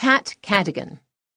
Pat Cadigan.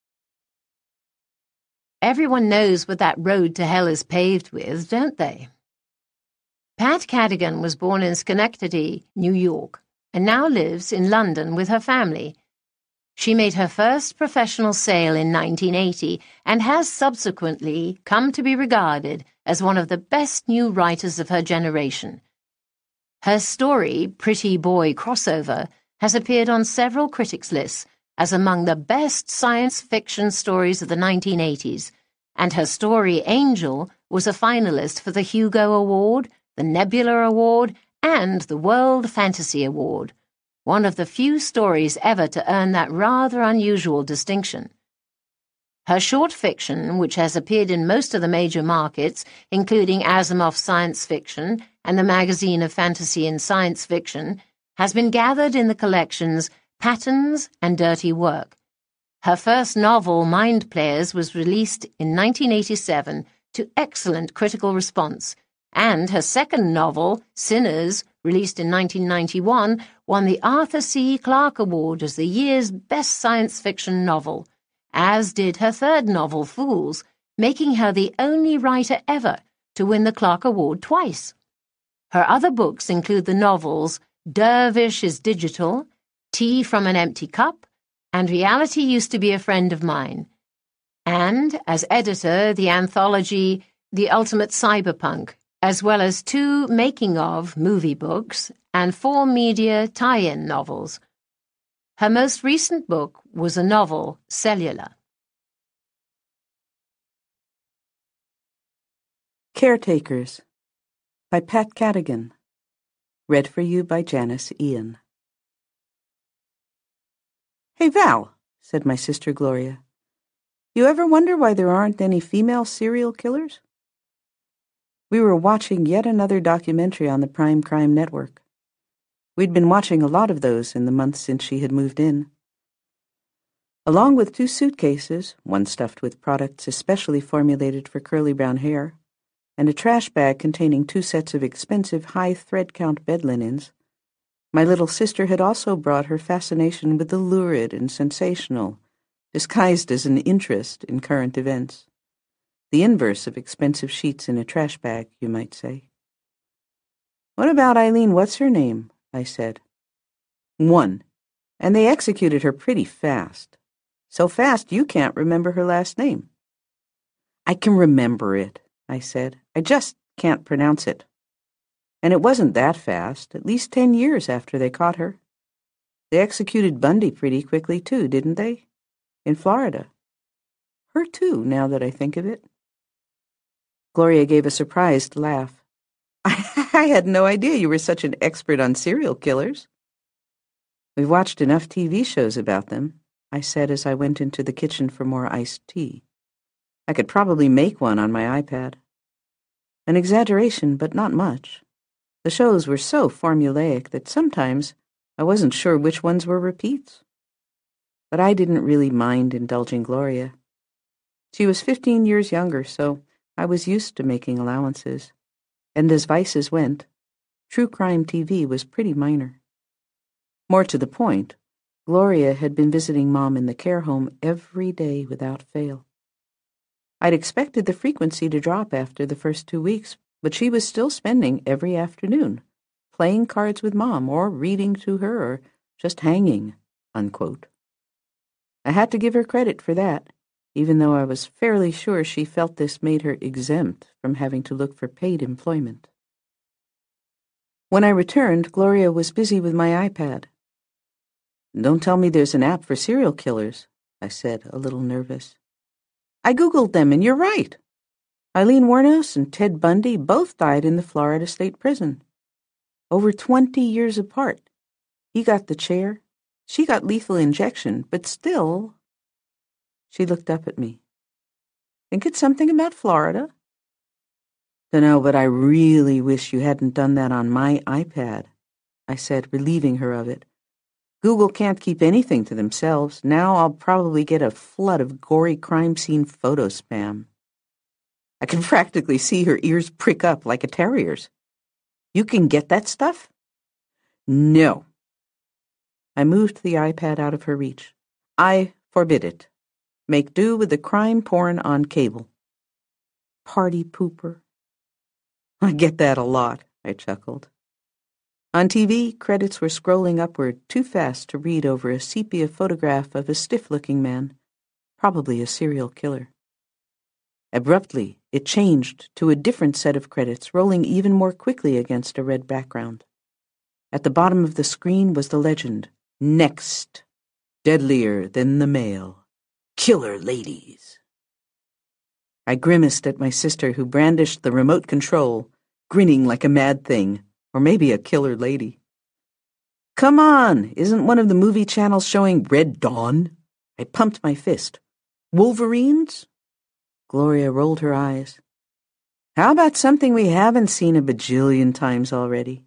Everyone knows what that road to hell is paved with, don't they? Pat Cadigan was born in Schenectady, New York, and now lives in London with her family. She made her first professional sale in 1980 and has subsequently come to be regarded as one of the best new writers of her generation. Her story, Pretty Boy Crossover, has appeared on several critics' lists as among the best science fiction stories of the 1980s, and her story, Angel, was a finalist for the Hugo Award, the Nebula Award, and the World Fantasy Award, one of the few stories ever to earn that rather unusual distinction. Her short fiction, which has appeared in most of the major markets, including Asimov's Science Fiction and the Magazine of Fantasy and Science Fiction, has been gathered in the collections Patterns and Dirty Work. Her first novel, Mind Players, was released in 1987 to excellent critical response, and her second novel, Sinners, released in 1991, won the Arthur C. Clarke Award as the year's best science fiction novel, as did her third novel, Fools, making her the only writer ever to win the Clarke Award twice. Her other books include the novels Dervish is Digital, Tea from an Empty Cup, and Reality Used to Be a Friend of Mine, and, as editor, the anthology The Ultimate Cyberpunk, as well as 2 making-of movie books and 4 media tie-in novels. Her most recent book was a novel, Cellular. Caretakers by Pat Cadigan. Read for you by Janice Ian. "Hey, Val," said my sister Gloria, "you ever wonder why there aren't any female serial killers?" We were watching yet another documentary on the Prime Crime Network. We'd been watching a lot of those in the months since she had moved in. Along with 2 suitcases, one stuffed with products especially formulated for curly brown hair, and a trash bag containing 2 sets of expensive high thread count bed linens, my little sister had also brought her fascination with the lurid and sensational, disguised as an interest in current events. The inverse of expensive sheets in a trash bag, you might say. "What about Eileen What's-Her-Name?" I said. "1. And they executed her pretty fast. So fast you can't remember her last name." "I can remember it," I said. "I just can't pronounce it. And it wasn't that fast, at least 10 years after they caught her. They executed Bundy pretty quickly too, didn't they? In Florida. Her too, now that I think of it." Gloria gave a surprised laugh. I had no idea you were such an expert on serial killers." "We've watched enough TV shows about them," I said as I went into the kitchen for more iced tea. "I could probably make one on my iPad." An exaggeration, but not much. The shows were so formulaic that sometimes I wasn't sure which ones were repeats. But I didn't really mind indulging Gloria. She was 15 years younger, so I was used to making allowances. And as vices went, true crime TV was pretty minor. More to the point, Gloria had been visiting Mom in the care home every day without fail. I'd expected the frequency to drop after the first 2 weeks, but she was still spending every afternoon, playing cards with Mom or reading to her or just hanging, unquote. I had to give her credit for that, even though I was fairly sure she felt this made her exempt from having to look for paid employment. When I returned, Gloria was busy with my iPad. "Don't tell me there's an app for serial killers," I said, a little nervous. "I Googled them, and you're right. Eileen Wuornos and Ted Bundy both died in the Florida State Prison. Over 20 years apart. He got the chair. She got lethal injection, but still..." She looked up at me. "Think it's something about Florida?" "Dunno, but I really wish you hadn't done that on my iPad," I said, relieving her of it. "Google can't keep anything to themselves. Now I'll probably get a flood of gory crime scene photo spam." I can practically see her ears prick up like a terrier's. "You can get that stuff?" "No." I moved the iPad out of her reach. "I Forbid it. Make do with the crime porn on cable. Party pooper. I get that a lot, I chuckled. On TV, credits were scrolling upward too fast to read over a sepia photograph of a stiff-looking man, probably a serial killer. Abruptly, it changed to a different set of credits, rolling even more quickly against a red background. At the bottom of the screen was the legend, Next, deadlier than the male, killer ladies. I grimaced at my sister, who brandished the remote control, grinning like a mad thing, or maybe a killer lady. Come on, isn't one of the movie channels showing Red Dawn? I pumped my fist. Wolverines? Gloria rolled her eyes. How about something we haven't seen a bajillion times already?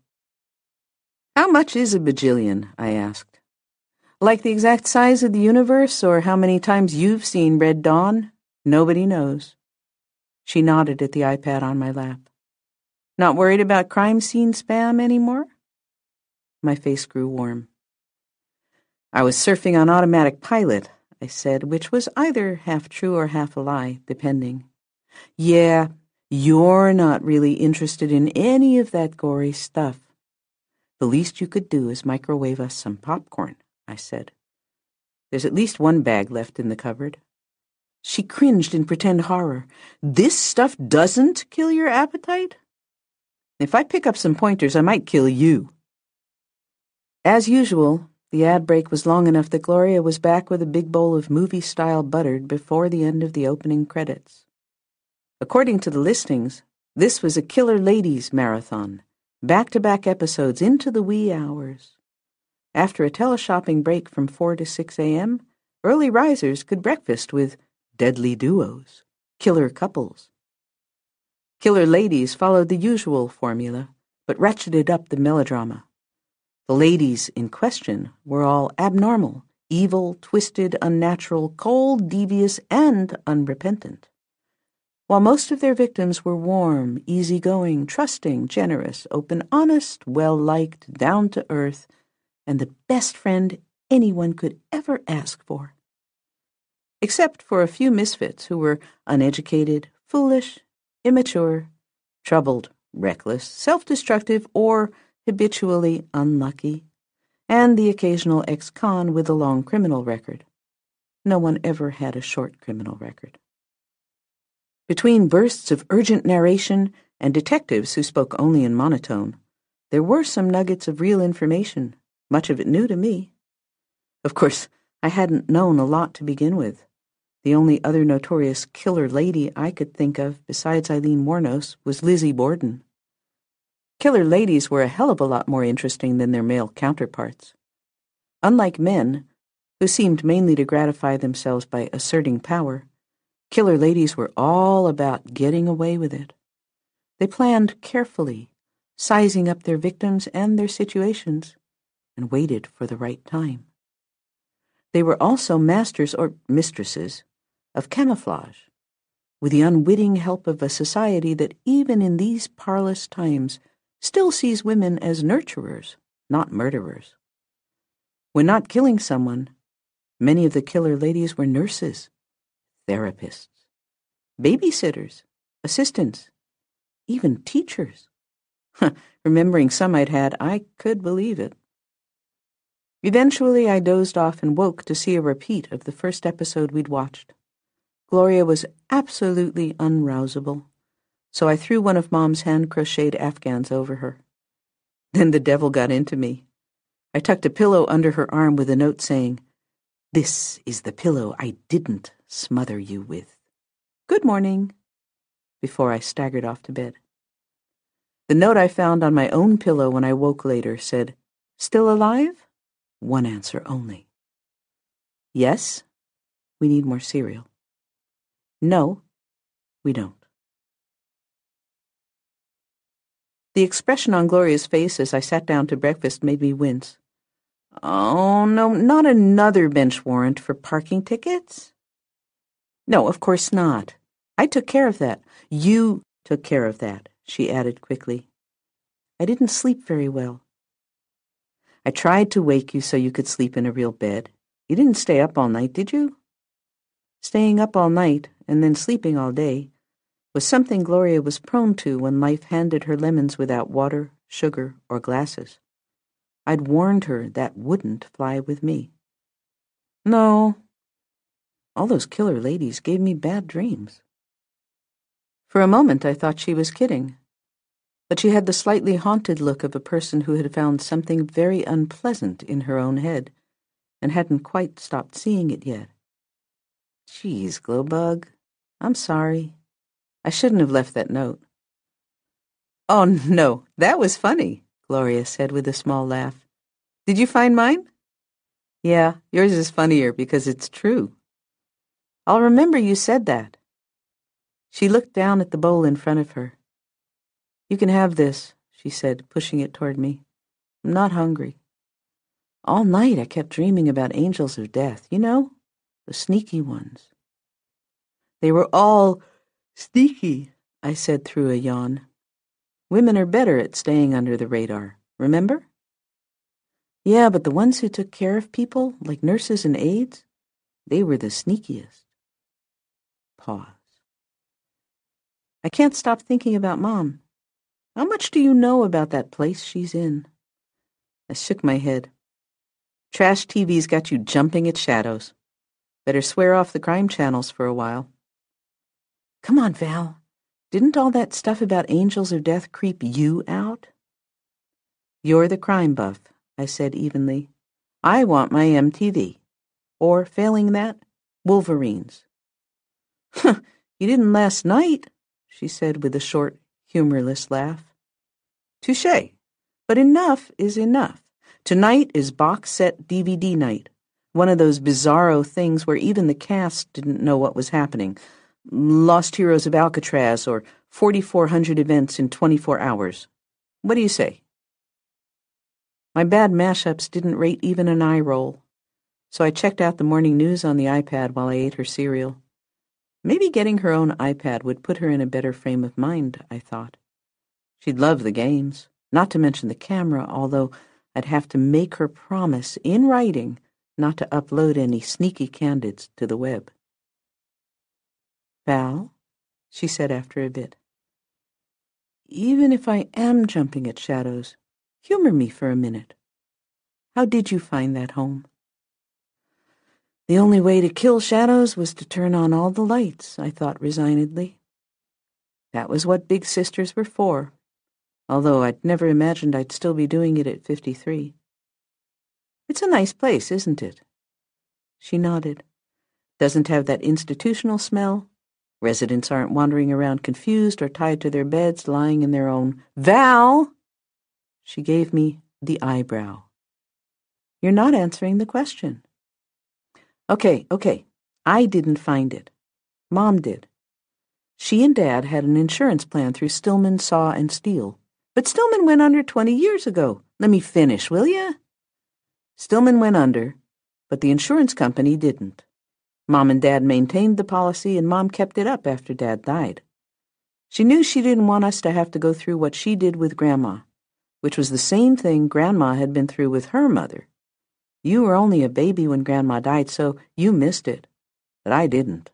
How much is a bajillion? I asked. Like the exact size of the universe, or how many times you've seen Red Dawn? Nobody knows. She nodded at the iPad on my lap. Not worried about crime scene spam anymore? My face grew warm. I was surfing on automatic pilot, I said, which was either half true or half a lie, depending. Yeah, you're not really interested in any of that gory stuff. The least you could do is microwave us some popcorn, I said. There's at least one bag left in the cupboard. She cringed in pretend horror. This stuff doesn't kill your appetite? If I pick up some pointers, I might kill you. As usual, the ad break was long enough that Gloria was back with a big bowl of movie-style buttered before the end of the opening credits. According to the listings, this was a Killer Ladies marathon, back-to-back episodes into the wee hours. After a teleshopping break from 4 to 6 a.m., early risers could breakfast with deadly duos, killer couples. Killer Ladies followed the usual formula, but ratcheted up the melodrama. The ladies in question were all abnormal, evil, twisted, unnatural, cold, devious, and unrepentant. While most of their victims were warm, easygoing, trusting, generous, open, honest, well-liked, down-to-earth, and the best friend anyone could ever ask for. Except for a few misfits who were uneducated, foolish, immature, troubled, reckless, self-destructive, or habitually unlucky, and the occasional ex-con with a long criminal record. No one ever had a short criminal record. Between bursts of urgent narration and detectives who spoke only in monotone, there were some nuggets of real information, much of it new to me. Of course, I hadn't known a lot to begin with. The only other notorious killer lady I could think of besides Eileen Wuornos was Lizzie Borden. Killer ladies were a hell of a lot more interesting than their male counterparts. Unlike men, who seemed mainly to gratify themselves by asserting power, killer ladies were all about getting away with it. They planned carefully, sizing up their victims and their situations, and waited for the right time. They were also masters or mistresses of camouflage, with the unwitting help of a society that even in these parlous times still sees women as nurturers, not murderers. When not killing someone, many of the killer ladies were nurses, therapists, babysitters, assistants, even teachers. Remembering some I'd had, I could believe it. Eventually, I dozed off and woke to see a repeat of the first episode we'd watched. Gloria was absolutely unrousable, so I threw one of Mom's hand-crocheted Afghans over her. Then the devil got into me. I tucked a pillow under her arm with a note saying, "This is the pillow I didn't smother you with. Good morning," before I staggered off to bed. The note I found on my own pillow when I woke later said, "Still alive?" One answer only. Yes, we need more cereal. No, we don't. The expression on Gloria's face as I sat down to breakfast made me wince. Oh, no, not another bench warrant for parking tickets? No, of course not. I took care of that. You took care of that, she added quickly. I didn't sleep very well. I tried to wake you so you could sleep in a real bed. You didn't stay up all night, did you? Staying up all night and then sleeping all day was something Gloria was prone to when life handed her lemons without water, sugar, or glasses. I'd warned her that wouldn't fly with me. No, all those killer ladies gave me bad dreams. For a moment I thought she was kidding, but she had the slightly haunted look of a person who had found something very unpleasant in her own head and hadn't quite stopped seeing it yet. Geez, Glowbug, I'm sorry. I shouldn't have left that note. Oh, no, that was funny, Gloria said with a small laugh. Did you find mine? Yeah, yours is funnier because it's true. I'll remember you said that. She looked down at the bowl in front of her. You can have this, she said, pushing it toward me. I'm not hungry. All night I kept dreaming about angels of death, you know, the sneaky ones. They were all sneaky, I said through a yawn. Women are better at staying under the radar, remember? Yeah, but the ones who took care of people, like nurses and aides, they were the sneakiest. Pause. I can't stop thinking about Mom. How much do you know about that place she's in? I shook my head. Trash TV's got you jumping at shadows. Better swear off the crime channels for a while. Come on, Val. Didn't all that stuff about angels of death creep you out? You're the crime buff, I said evenly. I want my MTV. Or, failing that, Wolverines. You didn't last night, she said with a short, humorless laugh. Touché. But enough is enough. Tonight is box set DVD night. One of those bizarro things where even the cast didn't know what was happening. Lost Heroes of Alcatraz or 4,400 events in 24 hours. What do you say? My bad mashups didn't rate even an eye roll, so I checked out the morning news on the iPad while I ate her cereal. Maybe getting her own iPad would put her in a better frame of mind, I thought. She'd love the games, not to mention the camera, although I'd have to make her promise in writing not to upload any sneaky candidates to the web. Val, she said after a bit, even if I am jumping at shadows, humor me for a minute. How did you find that home? The only way to kill shadows was to turn on all the lights, I thought resignedly. That was what big sisters were for, although I'd never imagined I'd still be doing it at 53. It's a nice place, isn't it? She nodded. Doesn't have that institutional smell. Residents aren't wandering around confused or tied to their beds, lying in their own. Val! She gave me the eyebrow. You're not answering the question. Okay. I didn't find it. Mom did. She and Dad had an insurance plan through Stillman, Saw, and Steel. But Stillman went under 20 years ago. Let me finish, will ya? Stillman went under, but the insurance company didn't. Mom and Dad maintained the policy, and Mom kept it up after Dad died. She knew she didn't want us to have to go through what she did with Grandma, which was the same thing Grandma had been through with her mother. You were only a baby when Grandma died, so you missed it, but I didn't.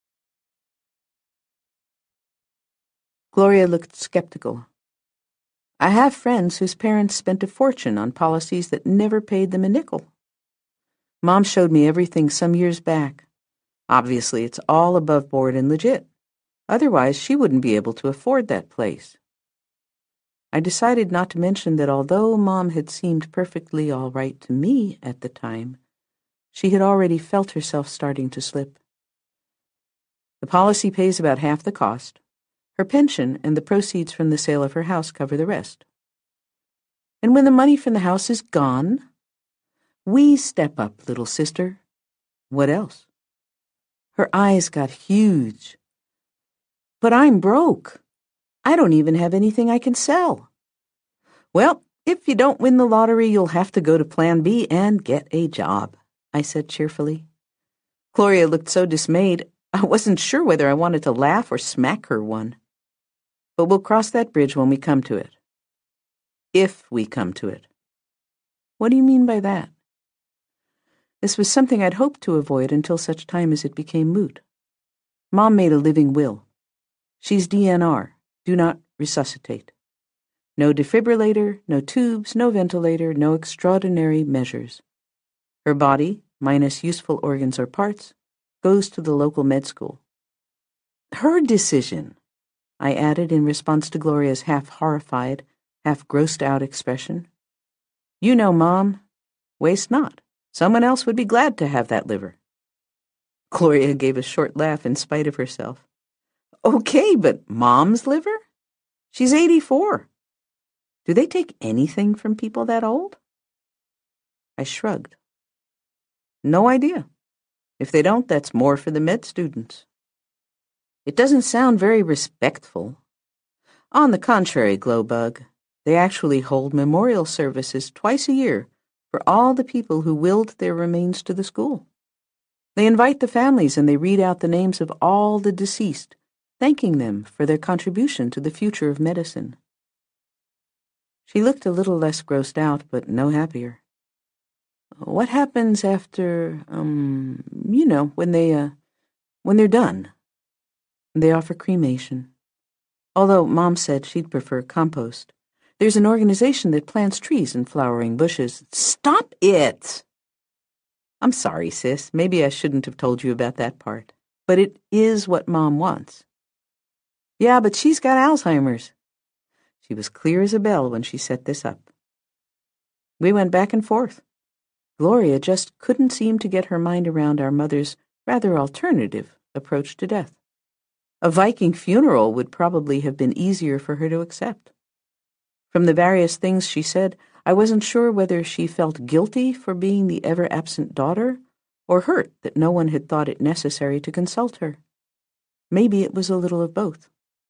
Gloria looked skeptical. I have friends whose parents spent a fortune on policies that never paid them a nickel. Mom showed me everything some years back. Obviously, it's all above board and legit. Otherwise, she wouldn't be able to afford that place. I decided not to mention that although Mom had seemed perfectly all right to me at the time, she had already felt herself starting to slip. The policy pays about half the cost. Her pension and the proceeds from the sale of her house cover the rest. And when the money from the house is gone, we step up, little sister. What else? Her eyes got huge. But I'm broke. I don't even have anything I can sell. Well, if you don't win the lottery, you'll have to go to Plan B and get a job, I said cheerfully. Gloria looked so dismayed, I wasn't sure whether I wanted to laugh or smack her one. But we'll cross that bridge when we come to it. If we come to it. What do you mean by that? This was something I'd hoped to avoid until such time as it became moot. Mom made a living will. She's DNR, do not resuscitate. No defibrillator, no tubes, no ventilator, no extraordinary measures. Her body, minus useful organs or parts, goes to the local med school. Her decision, I added in response to Gloria's half-horrified, half-grossed-out expression. You know, Mom, waste not. Someone else would be glad to have that liver. Gloria gave a short laugh in spite of herself. Okay, but Mom's liver? She's 84. Do they take anything from people that old? I shrugged. No idea. If they don't, that's more for the med students. It doesn't sound very respectful. On the contrary, Glowbug, they actually hold memorial services twice a year for all the people who willed their remains to the school. They invite the families and they read out the names of all the deceased, thanking them for their contribution to the future of medicine. She looked a little less grossed out, but no happier. What happens after, when they're done? They offer cremation. Although Mom said she'd prefer compost. There's an organization that plants trees and flowering bushes. Stop it! I'm sorry, sis. Maybe I shouldn't have told you about that part. But it is what Mom wants. Yeah, but she's got Alzheimer's. She was clear as a bell when she set this up. We went back and forth. Gloria just couldn't seem to get her mind around our mother's rather alternative approach to death. A Viking funeral would probably have been easier for her to accept. From the various things she said, I wasn't sure whether she felt guilty for being the ever-absent daughter or hurt that no one had thought it necessary to consult her. Maybe it was a little of both.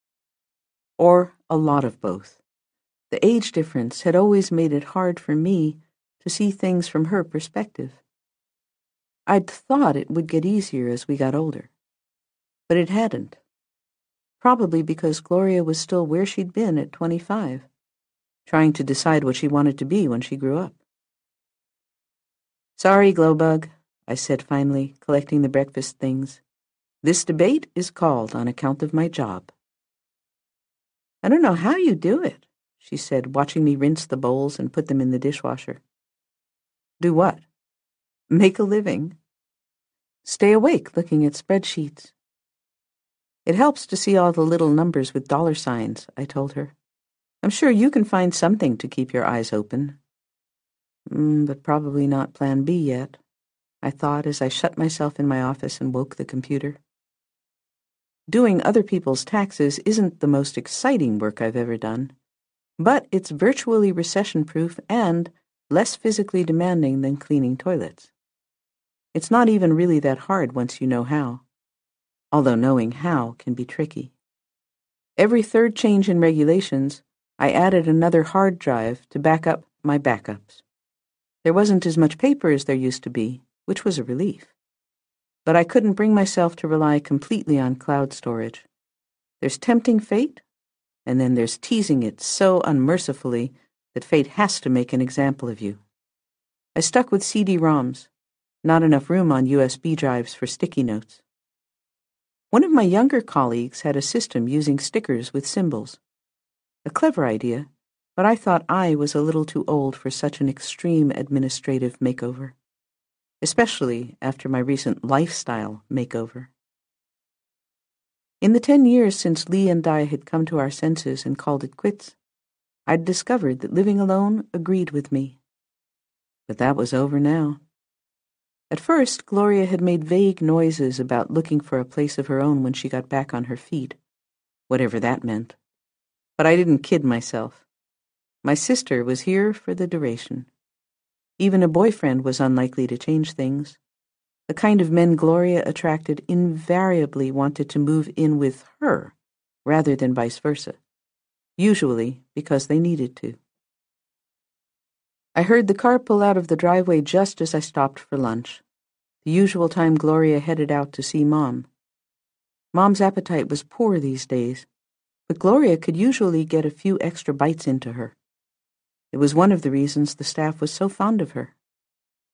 Or a lot of both. The age difference had always made it hard for me to see things from her perspective. I'd thought it would get easier as we got older, but it hadn't. Probably because Gloria was still where she'd been at 25, trying to decide what she wanted to be when she grew up. Sorry, Glowbug, I said finally, collecting the breakfast things. This debate is called on account of my job. I don't know how you do it, she said, watching me rinse the bowls and put them in the dishwasher. Do what? Make a living. Stay awake looking at spreadsheets. It helps to see all the little numbers with dollar signs, I told her. I'm sure you can find something to keep your eyes open. But probably not Plan B yet, I thought as I shut myself in my office and woke the computer. Doing other people's taxes isn't the most exciting work I've ever done, but it's virtually recession-proof and less physically demanding than cleaning toilets. It's not even really that hard once you know how, although knowing how can be tricky. Every third change in regulations, I added another hard drive to back up my backups. There wasn't as much paper as there used to be, which was a relief. But I couldn't bring myself to rely completely on cloud storage. There's tempting fate, and then there's teasing it so unmercifully that fate has to make an example of you. I stuck with CD-ROMs, not enough room on USB drives for sticky notes. One of my younger colleagues had a system using stickers with symbols. A clever idea, but I thought I was a little too old for such an extreme administrative makeover, especially after my recent lifestyle makeover. In the 10 years since Lee and I had come to our senses and called it quits, I'd discovered that living alone agreed with me. But that was over now. At first, Gloria had made vague noises about looking for a place of her own when she got back on her feet, whatever that meant. But I didn't kid myself. My sister was here for the duration. Even a boyfriend was unlikely to change things. The kind of men Gloria attracted invariably wanted to move in with her, rather than vice versa, usually because they needed to. I heard the car pull out of the driveway just as I stopped for lunch, the usual time Gloria headed out to see Mom. Mom's appetite was poor these days, but Gloria could usually get a few extra bites into her. It was one of the reasons the staff was so fond of her.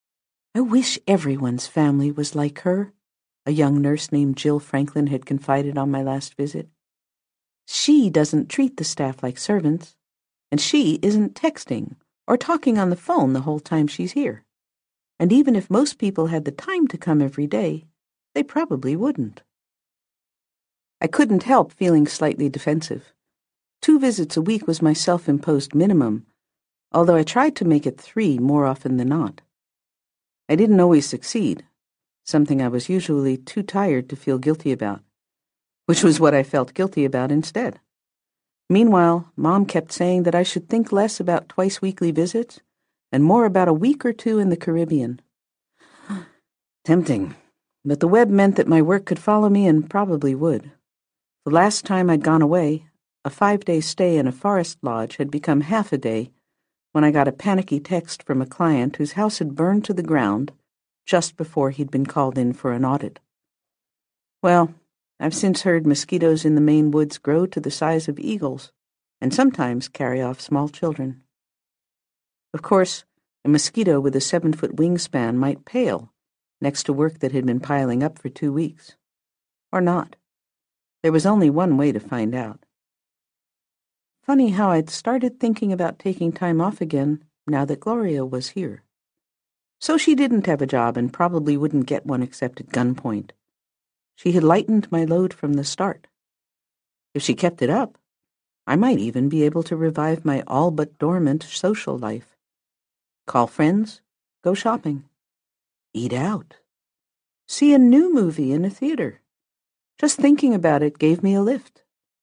I wish everyone's family was like her, a young nurse named Jill Franklin had confided on my last visit. She doesn't treat the staff like servants, and she isn't texting or talking on the phone the whole time she's here. And even if most people had the time to come every day, they probably wouldn't. I couldn't help feeling slightly defensive. 2 visits a week was my self-imposed minimum, although I tried to make it 3 more often than not. I didn't always succeed, something I was usually too tired to feel guilty about, which was what I felt guilty about instead. Meanwhile, Mom kept saying that I should think less about twice-weekly visits and more about a week or 2 in the Caribbean. Tempting, but the web meant that my work could follow me and probably would. The last time I'd gone away, a 5-day stay in a forest lodge had become half a day when I got a panicky text from a client whose house had burned to the ground just before he'd been called in for an audit. Well, I've since heard mosquitoes in the Maine woods grow to the size of eagles and sometimes carry off small children. Of course, a mosquito with a 7-foot wingspan might pale next to work that had been piling up for 2 weeks. Or not. There was only one way to find out. Funny how I'd started thinking about taking time off again now that Gloria was here. So she didn't have a job and probably wouldn't get one except at gunpoint. She had lightened my load from the start. If she kept it up, I might even be able to revive my all-but-dormant social life. Call friends, go shopping, eat out, see a new movie in a theater. Just thinking about it gave me a lift.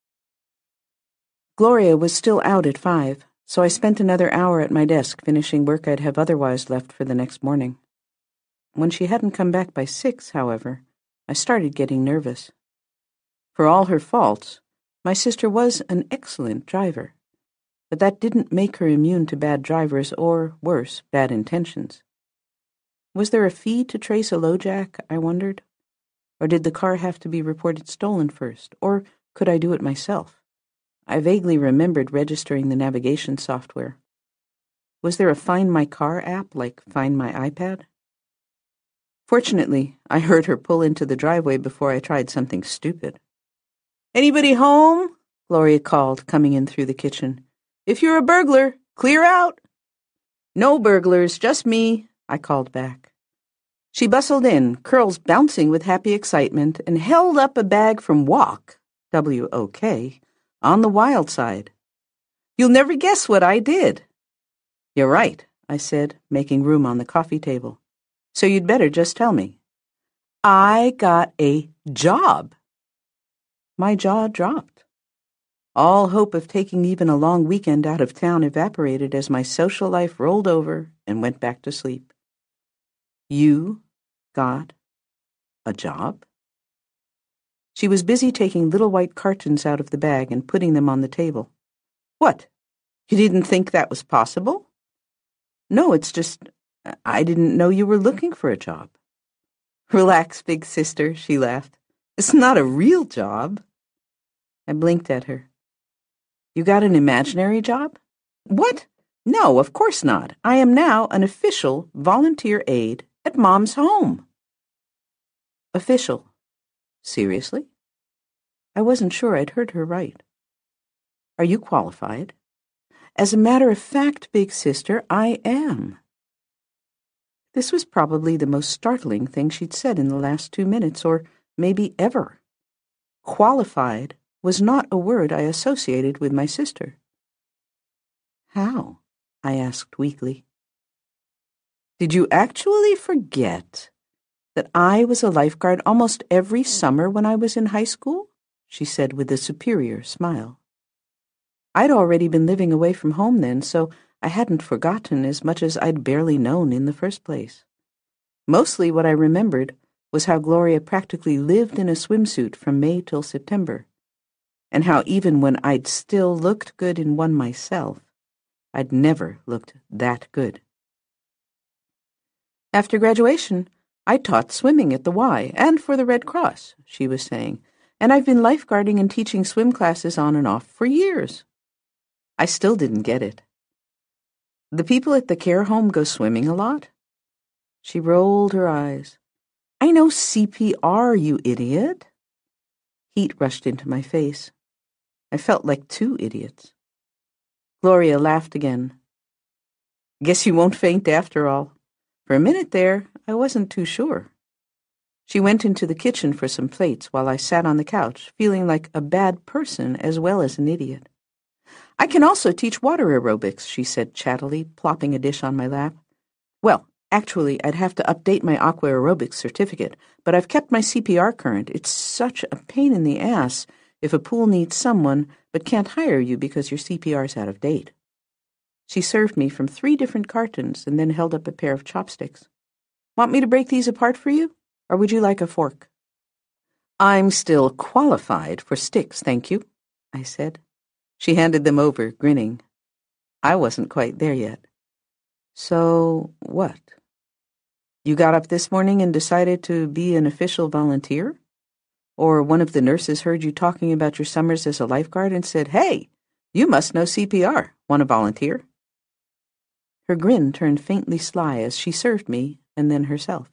Gloria was still out at 5, so I spent another hour at my desk finishing work I'd have otherwise left for the next morning. When she hadn't come back by 6, however, I started getting nervous. For all her faults, my sister was an excellent driver, but that didn't make her immune to bad drivers or, worse, bad intentions. Was there a fee to trace a LoJack, I wondered? Or did the car have to be reported stolen first? Or could I do it myself? I vaguely remembered registering the navigation software. Was there a Find My Car app like Find My iPad? Fortunately, I heard her pull into the driveway before I tried something stupid. "Anybody home?" Gloria called, coming in through the kitchen. "If you're a burglar, clear out." "No burglars, just me," I called back. She bustled in, curls bouncing with happy excitement, and held up a bag from Wok, W-O-K, on the wild side. "You'll never guess what I did." "You're right," I said, making room on the coffee table. "So you'd better just tell me." "I got a job." My jaw dropped. All hope of taking even a long weekend out of town evaporated as my social life rolled over and went back to sleep. "You got a job?" She was busy taking little white cartons out of the bag and putting them on the table. "What? You didn't think that was possible?" "No, it's just, I didn't know you were looking for a job." "Relax, big sister," she laughed. "It's not a real job." I blinked at her. "You got an imaginary job?" "What? No, of course not. I am now an official volunteer aide at Mom's home." "Official? Seriously?" I wasn't sure I'd heard her right. "Are you qualified?" "As a matter of fact, big sister, I am." This was probably the most startling thing she'd said in the last 2 minutes, or maybe ever. Qualified was not a word I associated with my sister. "How?" I asked weakly. "Did you actually forget that I was a lifeguard almost every summer when I was in high school?" she said with a superior smile. I'd already been living away from home then, so I hadn't forgotten as much as I'd barely known in the first place. Mostly what I remembered was how Gloria practically lived in a swimsuit from May till September, and how even when I'd still looked good in one myself, I'd never looked that good. "After graduation, I taught swimming at the Y and for the Red Cross," she was saying, "and I've been lifeguarding and teaching swim classes on and off for years." I still didn't get it. "The people at the care home go swimming a lot?" She rolled her eyes. I know CPR, you idiot. Heat rushed into my face. I felt like two idiots. Gloria laughed again. Guess you won't faint after all. For a minute there, I wasn't too sure. She went into the kitchen for some plates while I sat on the couch, feeling like a bad person as well as an idiot. I can also teach water aerobics, she said chattily, plopping a dish on my lap. Well, actually, I'd have to update my aqua aerobics certificate, but I've kept my CPR current. It's such a pain in the ass if a pool needs someone but can't hire you because your CPR's out of date. She served me from 3 different cartons and then held up a pair of chopsticks. Want me to break these apart for you? Or would you like a fork? I'm still qualified for sticks, thank you, I said. She handed them over, grinning. I wasn't quite there yet. So, what? You got up this morning and decided to be an official volunteer? Or one of the nurses heard you talking about your summers as a lifeguard and said, Hey, you must know CPR. Want to volunteer? Her grin turned faintly sly as she served me and then herself.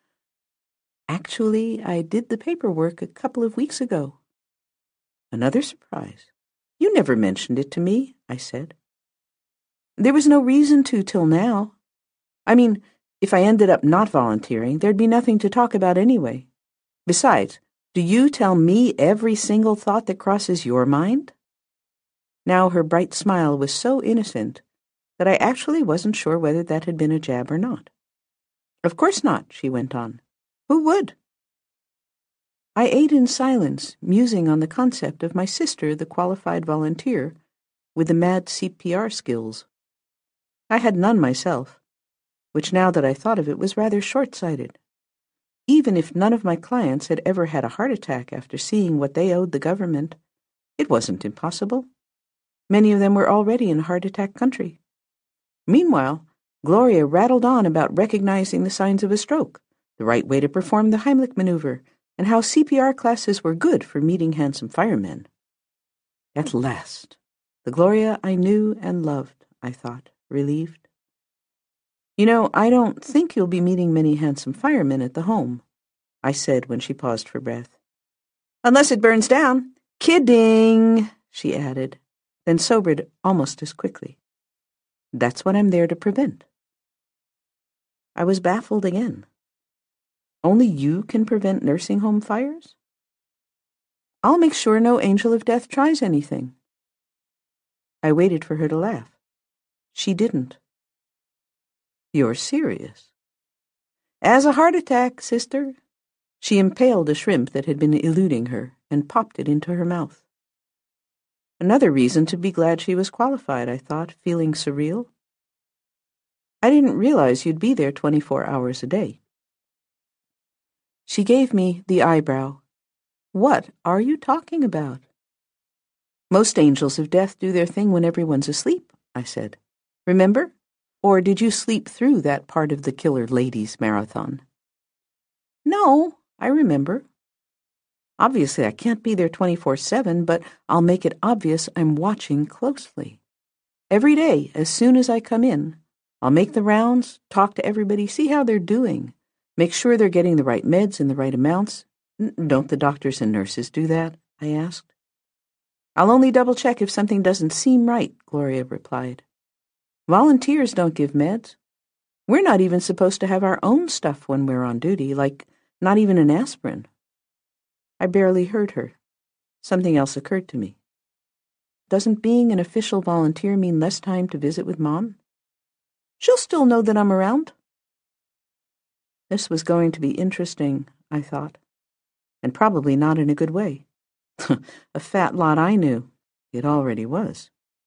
Actually, I did the paperwork a couple of weeks ago. Another surprise. You never mentioned it to me, I said. There was no reason to till now. I mean, if I ended up not volunteering, there'd be nothing to talk about anyway. Besides, do you tell me every single thought that crosses your mind? Now her bright smile was so innocent that I actually wasn't sure whether that had been a jab or not. Of course not, she went on. Who would? I ate in silence, musing on the concept of my sister, the qualified volunteer, with the mad CPR skills. I had none myself, which now that I thought of it was rather short-sighted. Even if none of my clients had ever had a heart attack after seeing what they owed the government, it wasn't impossible. Many of them were already in heart attack country. Meanwhile, Gloria rattled on about recognizing the signs of a stroke, the right way to perform the Heimlich maneuver, and how CPR classes were good for meeting handsome firemen. At last, the Gloria I knew and loved, I thought, relieved. You know, I don't think you'll be meeting many handsome firemen at the home, I said when she paused for breath. Unless it burns down. Kidding, she added, then sobered almost as quickly. That's what I'm there to prevent. I was baffled again. Only you can prevent nursing home fires? I'll make sure no angel of death tries anything. I waited for her to laugh. She didn't. You're serious? As a heart attack, sister. She impaled a shrimp that had been eluding her and popped it into her mouth. Another reason to be glad she was qualified, I thought, feeling surreal. I didn't realize you'd be there 24 hours a day. She gave me the eyebrow. What are you talking about? Most angels of death do their thing when everyone's asleep, I said. Remember? Or did you sleep through that part of the Killer Ladies marathon? No, I remember. Obviously, I can't be there 24/7, but I'll make it obvious I'm watching closely. Every day, as soon as I come in, I'll make the rounds, talk to everybody, see how they're doing, make sure they're getting the right meds in the right amounts. Don't the doctors and nurses do that? I asked. I'll only double-check if something doesn't seem right, Gloria replied. Volunteers don't give meds. We're not even supposed to have our own stuff when we're on duty, like not even an aspirin. I barely heard her. Something else occurred to me. Doesn't being an official volunteer mean less time to visit with Mom? She'll still know that I'm around. This was going to be interesting, I thought, and probably not in a good way. A fat lot I knew. It already was.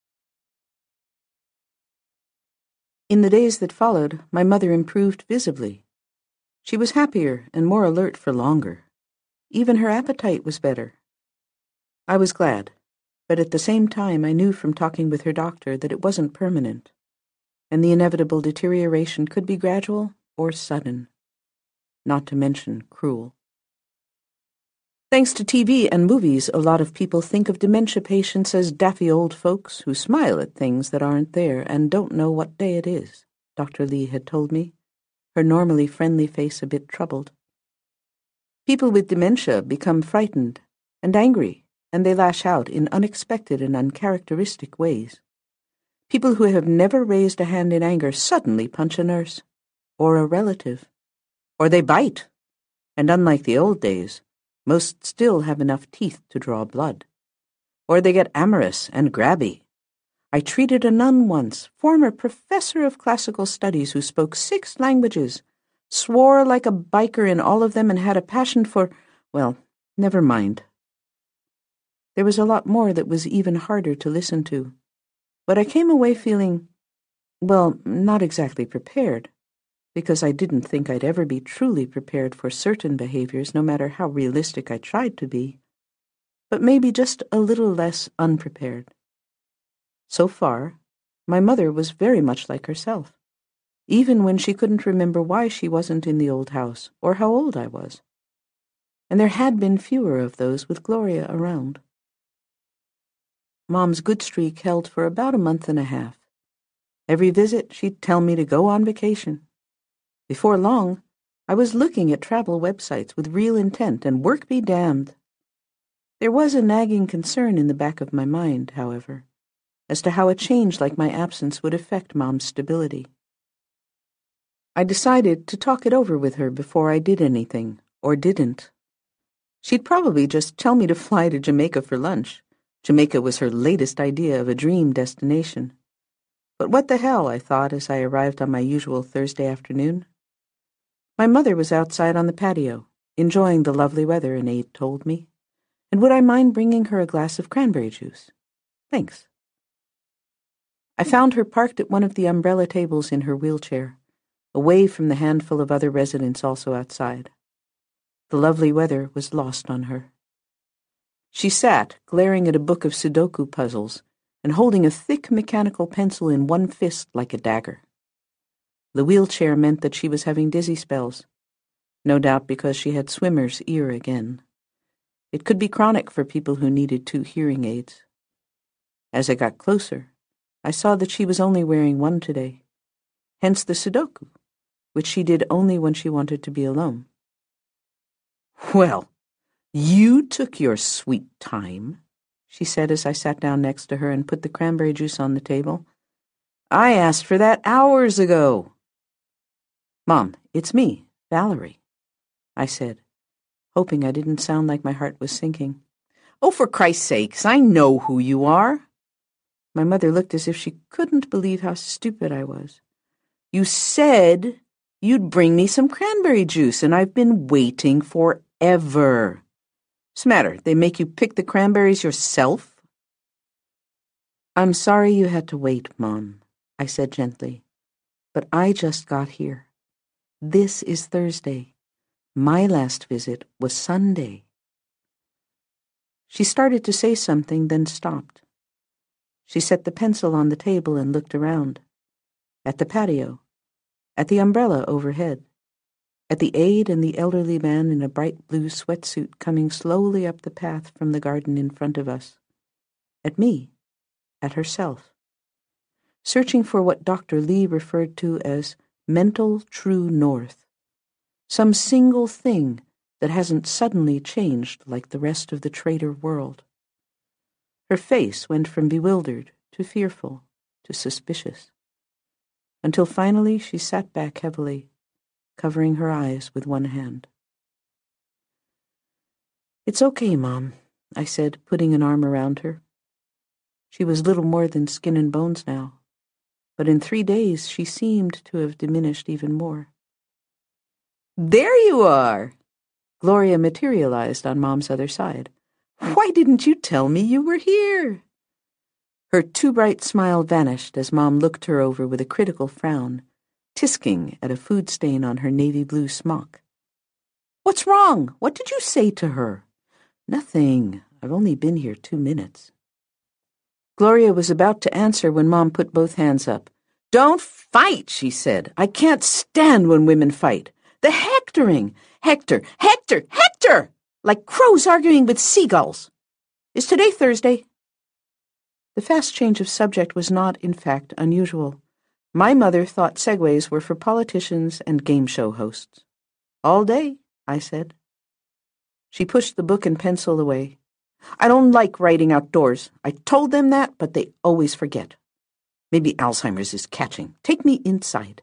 In the days that followed, my mother improved visibly. She was happier and more alert for longer. Even her appetite was better. I was glad, but at the same time I knew from talking with her doctor that it wasn't permanent, and the inevitable deterioration could be gradual or sudden, not to mention cruel. Thanks to TV and movies, a lot of people think of dementia patients as daffy old folks who smile at things that aren't there and don't know what day it is, Dr. Lee had told me. her normally friendly face a bit troubled. People with dementia become frightened and angry, and they lash out in unexpected and uncharacteristic ways. People who have never raised a hand in anger suddenly punch a nurse, or a relative, or they bite, and unlike the old days, most still have enough teeth to draw blood. Or they get amorous and grabby. I treated a nun once, former professor of classical studies who spoke 6 languages, swore like a biker in all of them and had a passion for, well, never mind. There was a lot more that was even harder to listen to, but I came away feeling, well, not exactly prepared, because I didn't think I'd ever be truly prepared for certain behaviors, no matter how realistic I tried to be, but maybe just a little less unprepared. So far, my mother was very much like herself, even when she couldn't remember why she wasn't in the old house or how old I was. And there had been fewer of those with Gloria around. Mom's good streak held for about a month and a half. Every visit, she'd tell me to go on vacation. Before long, I was looking at travel websites with real intent, and work be damned. There was a nagging concern in the back of my mind, however, as to how a change like my absence would affect Mom's stability. I decided to talk it over with her before I did anything, or didn't. She'd probably just tell me to fly to Jamaica for lunch. Jamaica was her latest idea of a dream destination. But what the hell, I thought as I arrived on my usual Thursday afternoon. My mother was outside on the patio, enjoying the lovely weather, an aide told me, and would I mind bringing her a glass of cranberry juice? Thanks. I found her parked at one of the umbrella tables in her wheelchair, away from the handful of other residents also outside. The lovely weather was lost on her. She sat, glaring at a book of Sudoku puzzles and holding a thick mechanical pencil in one fist like a dagger. The wheelchair meant that she was having dizzy spells, no doubt because she had swimmer's ear again. It could be chronic for people who needed 2 hearing aids. As I got closer, I saw that she was only wearing one today, hence the Sudoku, which she did only when she wanted to be alone. "Well, you took your sweet time," she said as I sat down next to her and put the cranberry juice on the table. "I asked for that hours ago." "Mom, it's me, Valerie," I said, hoping I didn't sound like my heart was sinking. "Oh, for Christ's sakes, I know who you are." My mother looked as if she couldn't believe how stupid I was. "You said you'd bring me some cranberry juice, and I've been waiting forever. What's the matter? They make you pick the cranberries yourself?" "I'm sorry you had to wait, Mom," I said gently, "but I just got here. This is Thursday. My last visit was Sunday." She started to say something, then stopped. She set the pencil on the table and looked around. At the patio, at the umbrella overhead, at the aide and the elderly man in a bright blue sweatsuit coming slowly up the path from the garden in front of us, at me, at herself, searching for what Dr. Lee referred to as mental true north, some single thing that hasn't suddenly changed like the rest of the traitor world. Her face went from bewildered to fearful to suspicious, until finally she sat back heavily, covering her eyes with one hand. "It's okay, Mom," I said, putting an arm around her. She was little more than skin and bones now, but in 3 days she seemed to have diminished even more. "There you are!" Gloria materialized on Mom's other side. "Why didn't you tell me you were here?" Her too bright smile vanished as Mom looked her over with a critical frown, tisking at a food stain on her navy blue smock. "What's wrong? What did you say to her?" "Nothing. I've only been here 2 minutes. Gloria was about to answer when Mom put both hands up. "Don't fight," she said. "I can't stand when women fight. The hectoring! Hector! Hector! Hector! Like crows arguing with seagulls. Is today Thursday?" The fast change of subject was not, in fact, unusual. My mother thought segways were for politicians and game show hosts. All day, I said. She pushed the book and pencil away. I don't like writing outdoors. I told them that, but they always forget. Maybe Alzheimer's is catching. Take me inside.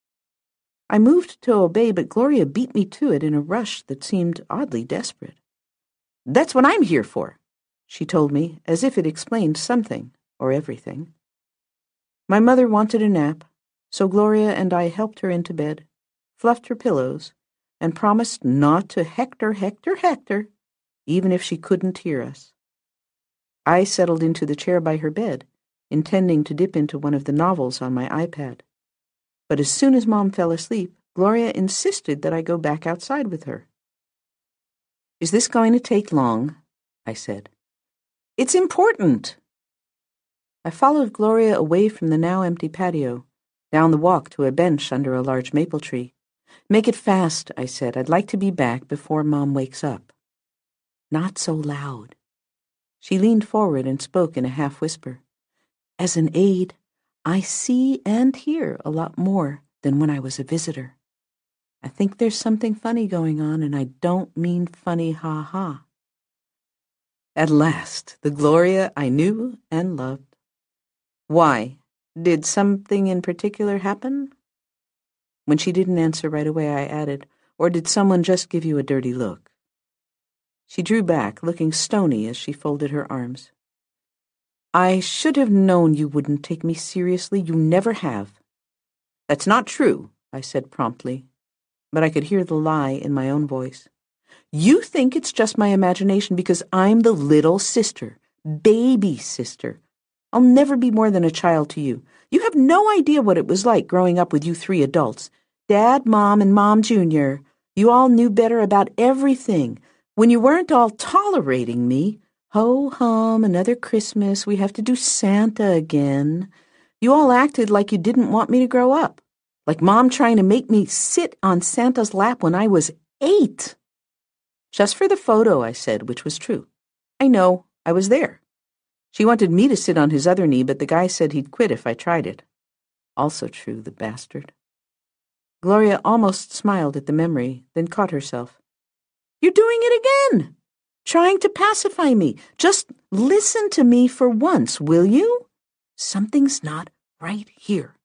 I moved to obey, but Gloria beat me to it in a rush that seemed oddly desperate. That's what I'm here for, she told me, as if it explained something, or everything. My mother wanted a nap, so Gloria and I helped her into bed, fluffed her pillows, and promised not to hector, even if she couldn't hear us. I settled into the chair by her bed, intending to dip into one of the novels on my iPad. But as soon as Mom fell asleep, Gloria insisted that I go back outside with her. Is this going to take long? I said. It's important. I followed Gloria away from the now empty patio, down the walk to a bench under a large maple tree. Make it fast, I said. I'd like to be back before Mom wakes up. Not so loud. She leaned forward and spoke in a half-whisper. As an aide, I see and hear a lot more than when I was a visitor. I think there's something funny going on, and I don't mean funny ha-ha. At last, the Gloria I knew and loved. Why? Did something in particular happen? When she didn't answer right away, I added, or did someone just give you a dirty look? She drew back, looking stony as she folded her arms. I should have known you wouldn't take me seriously. You never have. That's not true, I said promptly, but I could hear the lie in my own voice. You think it's just my imagination because I'm the little sister, baby sister. I'll never be more than a child to you. You have no idea what it was like growing up with you three adults. Dad, Mom, and Mom Jr. You all knew better about everything. When you weren't all tolerating me, ho-hum, another Christmas, we have to do Santa again. You all acted like you didn't want me to grow up. Like Mom trying to make me sit on Santa's lap when I was 8. Just for the photo, I said, which was true. I know, I was there. She wanted me to sit on his other knee, but the guy said he'd quit if I tried it. Also true, the bastard. Gloria almost smiled at the memory, then caught herself. You're doing it again! Trying to pacify me. Just listen to me for once, will you? Something's not right here.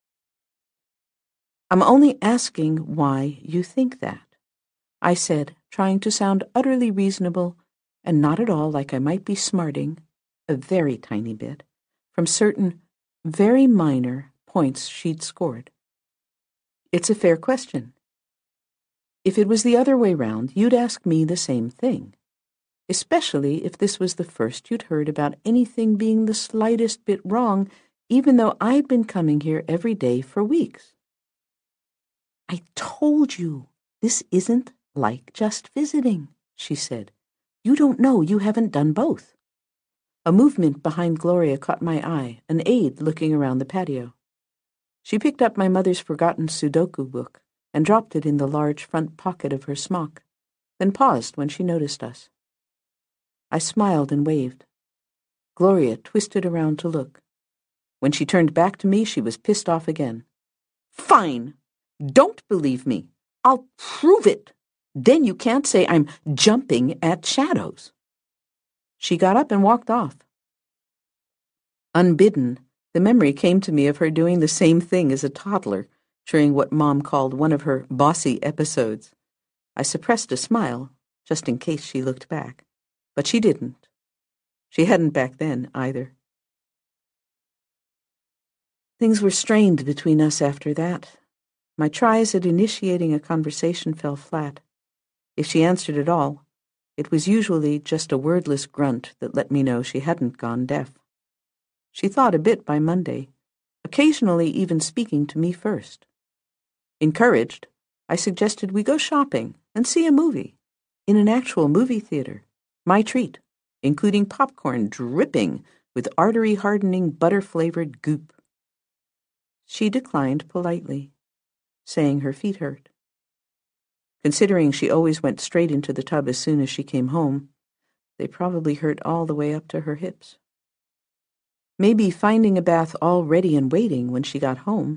I'm only asking why you think that, I said, trying to sound utterly reasonable and not at all like I might be smarting, a very tiny bit, from certain very minor points she'd scored. It's a fair question. If it was the other way round, you'd ask me the same thing, especially if this was the first you'd heard about anything being the slightest bit wrong, even though I'd been coming here every day for weeks. I told you, this isn't like just visiting, she said. You don't know, you haven't done both. A movement behind Gloria caught my eye, an aide looking around the patio. She picked up my mother's forgotten Sudoku book and dropped it in the large front pocket of her smock, then paused when she noticed us. I smiled and waved. Gloria twisted around to look. When she turned back to me, she was pissed off again. Fine! Don't believe me. I'll prove it. Then you can't say I'm jumping at shadows. She got up and walked off. Unbidden, the memory came to me of her doing the same thing as a toddler during what Mom called one of her bossy episodes. I suppressed a smile, just in case she looked back, but she didn't. She hadn't back then, either. Things were strained between us after that. My tries at initiating a conversation fell flat. If she answered at all, it was usually just a wordless grunt that let me know she hadn't gone deaf. She thought a bit by Monday, occasionally even speaking to me first. Encouraged, I suggested we go shopping and see a movie, in an actual movie theater, my treat, including popcorn dripping with artery-hardening butter-flavored goop. She declined politely, saying her feet hurt. Considering she always went straight into the tub as soon as she came home, they probably hurt all the way up to her hips. Maybe finding a bath all ready and waiting when she got home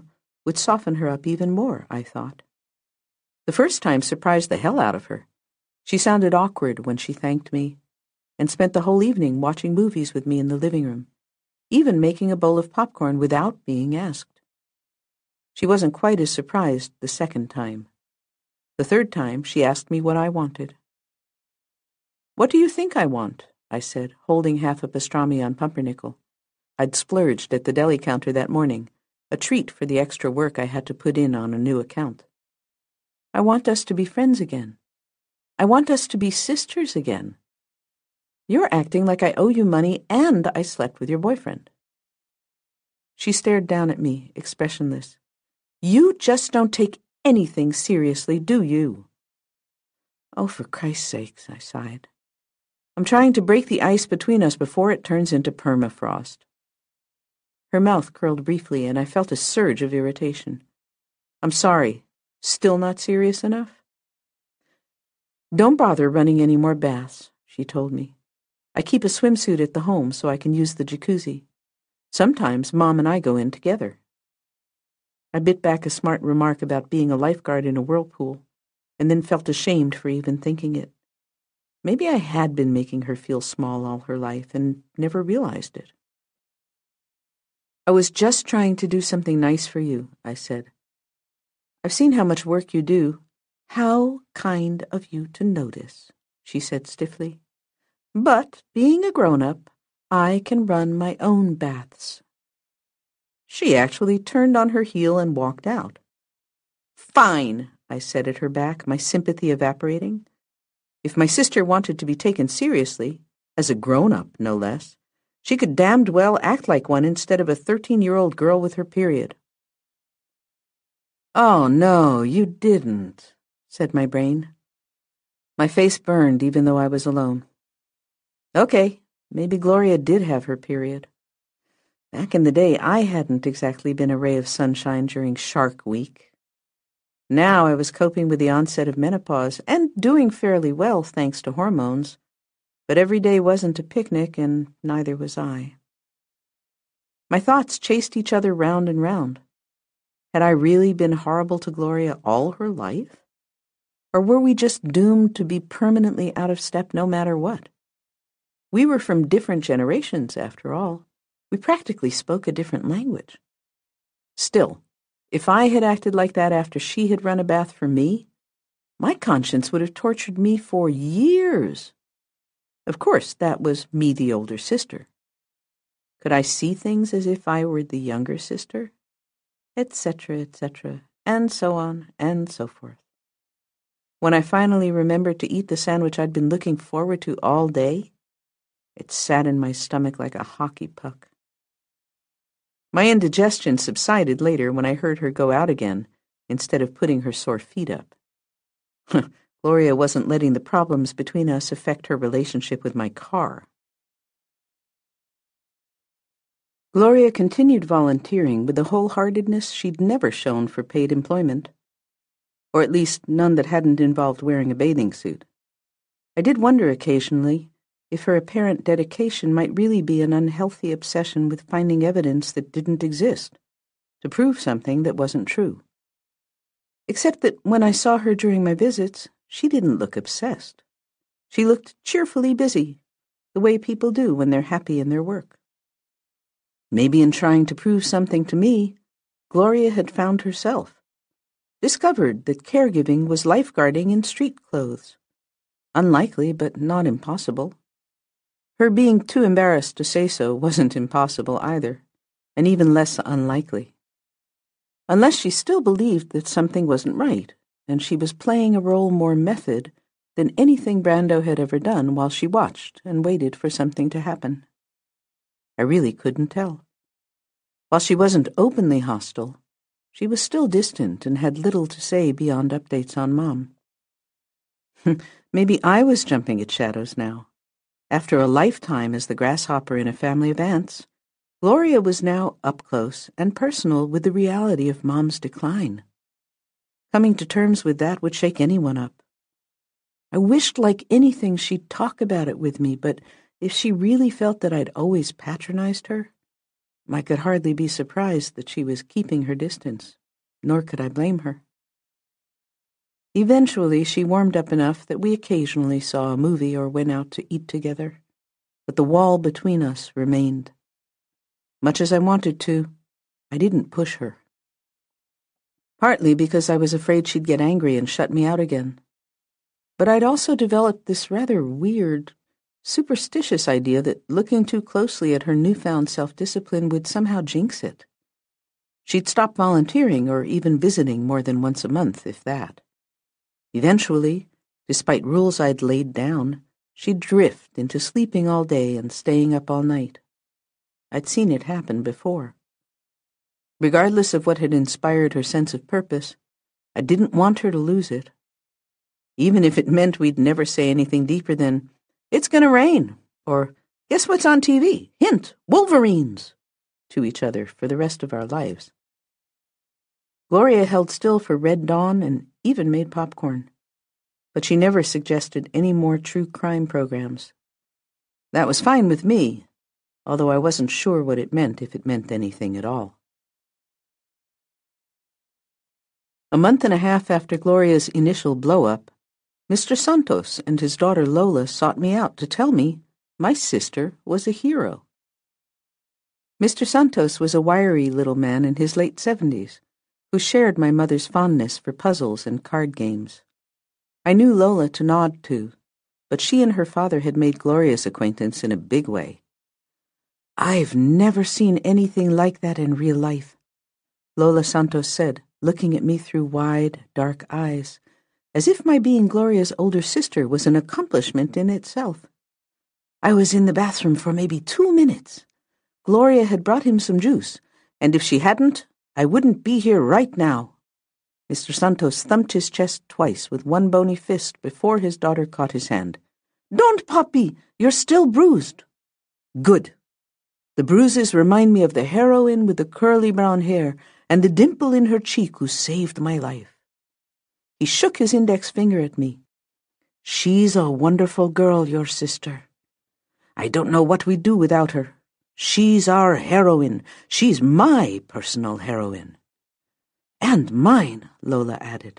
would soften her up even more, I thought. The first time surprised the hell out of her. She sounded awkward when she thanked me, and spent the whole evening watching movies with me in the living room, even making a bowl of popcorn without being asked. She wasn't quite as surprised the second time. The third time, she asked me what I wanted. "What do you think I want?" I said, holding half a pastrami on pumpernickel. I'd splurged at the deli counter that morning, a treat for the extra work I had to put in on a new account. "I want us to be friends again. I want us to be sisters again. You're acting like I owe you money and I slept with your boyfriend." She stared down at me, expressionless. "You just don't take anything seriously, do you?" "Oh, for Christ's sakes," I sighed. "I'm trying to break the ice between us before it turns into permafrost." Her mouth curled briefly, and I felt a surge of irritation. "I'm sorry. Still not serious enough?" "Don't bother running any more baths," she told me. "I keep a swimsuit at the home so I can use the jacuzzi. Sometimes Mom and I go in together." I bit back a smart remark about being a lifeguard in a whirlpool, and then felt ashamed for even thinking it. Maybe I had been making her feel small all her life and never realized it. "I was just trying to do something nice for you," I said. "I've seen how much work you do." "How kind of you to notice," she said stiffly. "But, being a grown-up, I can run my own baths." She actually turned on her heel and walked out. "Fine," I said at her back, my sympathy evaporating. If my sister wanted to be taken seriously, as a grown-up, no less, she could damned well act like one instead of a 13-year-old girl with her period. "Oh, no, you didn't," said my brain. My face burned even though I was alone. Okay, maybe Gloria did have her period. Back in the day, I hadn't exactly been a ray of sunshine during Shark Week. Now I was coping with the onset of menopause and doing fairly well thanks to hormones, but every day wasn't a picnic and neither was I. My thoughts chased each other round and round. Had I really been horrible to Gloria all her life? Or were we just doomed to be permanently out of step no matter what? We were from different generations, after all. We practically spoke a different language. Still, if I had acted like that after she had run a bath for me, my conscience would have tortured me for years. Of course, that was me, the older sister. Could I see things as if I were the younger sister? Etc., and so on and so forth. When I finally remembered to eat the sandwich I'd been looking forward to all day, it sat in my stomach like a hockey puck. My indigestion subsided later when I heard her go out again, instead of putting her sore feet up. Gloria wasn't letting the problems between us affect her relationship with my car. Gloria continued volunteering with a wholeheartedness she'd never shown for paid employment, or at least none that hadn't involved wearing a bathing suit. I did wonder occasionally if her apparent dedication might really be an unhealthy obsession with finding evidence that didn't exist, to prove something that wasn't true. Except that when I saw her during my visits, she didn't look obsessed. She looked cheerfully busy, the way people do when they're happy in their work. Maybe in trying to prove something to me, Gloria had found herself, discovered that caregiving was lifeguarding in street clothes. Unlikely, but not impossible. Her being too embarrassed to say so wasn't impossible either, and even less unlikely. Unless she still believed that something wasn't right, and she was playing a role more method than anything Brando had ever done while she watched and waited for something to happen. I really couldn't tell. While she wasn't openly hostile, she was still distant and had little to say beyond updates on Mom. Maybe I was jumping at shadows now. After a lifetime as the grasshopper in a family of ants, Gloria was now up close and personal with the reality of Mom's decline. Coming to terms with that would shake anyone up. I wished like anything she'd talk about it with me, but if she really felt that I'd always patronized her, I could hardly be surprised that she was keeping her distance. nor could I blame her. Eventually, she warmed up enough that we occasionally saw a movie or went out to eat together, but the wall between us remained. Much as I wanted to, I didn't push her. Partly because I was afraid she'd get angry and shut me out again. But I'd also developed this rather weird, superstitious idea that looking too closely at her newfound self-discipline would somehow jinx it. She'd stop volunteering or even visiting more than once a month, if that. Eventually, despite rules I'd laid down, she'd drift into sleeping all day and staying up all night. I'd seen it happen before. Regardless of what had inspired her sense of purpose, I didn't want her to lose it. Even if it meant we'd never say anything deeper than, "It's gonna rain," or "Guess what's on TV? Hint, Wolverines," to each other for the rest of our lives. Gloria held still for Red Dawn and even made popcorn, but she never suggested any more true crime programs. That was fine with me, although I wasn't sure what it meant, if it meant anything at all. A month and a half after Gloria's initial blow-up, Mr. Santos and his daughter Lola sought me out to tell me my sister was a hero. Mr. Santos was a wiry little man in his late 70s, who shared my mother's fondness for puzzles and card games. I knew Lola to nod to, but she and her father had made Gloria's acquaintance in a big way. "I've never seen anything like that in real life," Lola Santos said, looking at me through wide, dark eyes, as if my being Gloria's older sister was an accomplishment in itself. "I was in the bathroom for maybe 2 minutes. Gloria had brought him some juice, and if she hadn't, I wouldn't be here right now." Mr. Santos thumped his chest twice with one bony fist before his daughter caught his hand. "Don't, Poppy! You're still bruised." "Good. The bruises remind me of the heroine with the curly brown hair and the dimple in her cheek who saved my life." He shook his index finger at me. "She's a wonderful girl, your sister. I don't know what we'd do without her. She's our heroine. She's my personal heroine." "And mine," Lola added.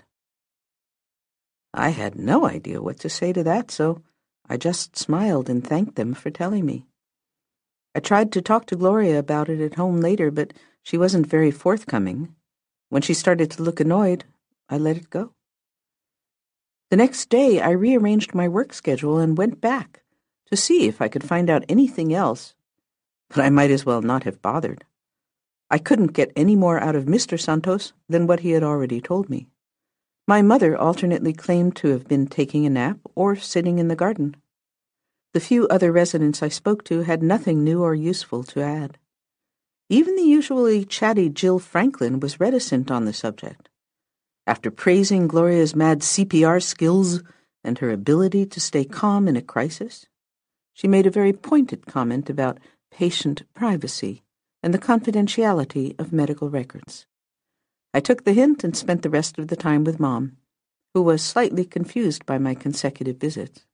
I had no idea what to say to that, so I just smiled and thanked them for telling me. I tried to talk to Gloria about it at home later, but she wasn't very forthcoming. When she started to look annoyed, I let it go. The next day, I rearranged my work schedule and went back to see if I could find out anything else, but I might as well not have bothered. I couldn't get any more out of Mr. Santos than what he had already told me. My mother alternately claimed to have been taking a nap or sitting in the garden. The few other residents I spoke to had nothing new or useful to add. Even the usually chatty Jill Franklin was reticent on the subject. After praising Gloria's mad CPR skills and her ability to stay calm in a crisis, she made a very pointed comment about patient privacy and the confidentiality of medical records. I took the hint and spent the rest of the time with Mom, who was slightly confused by my consecutive visits.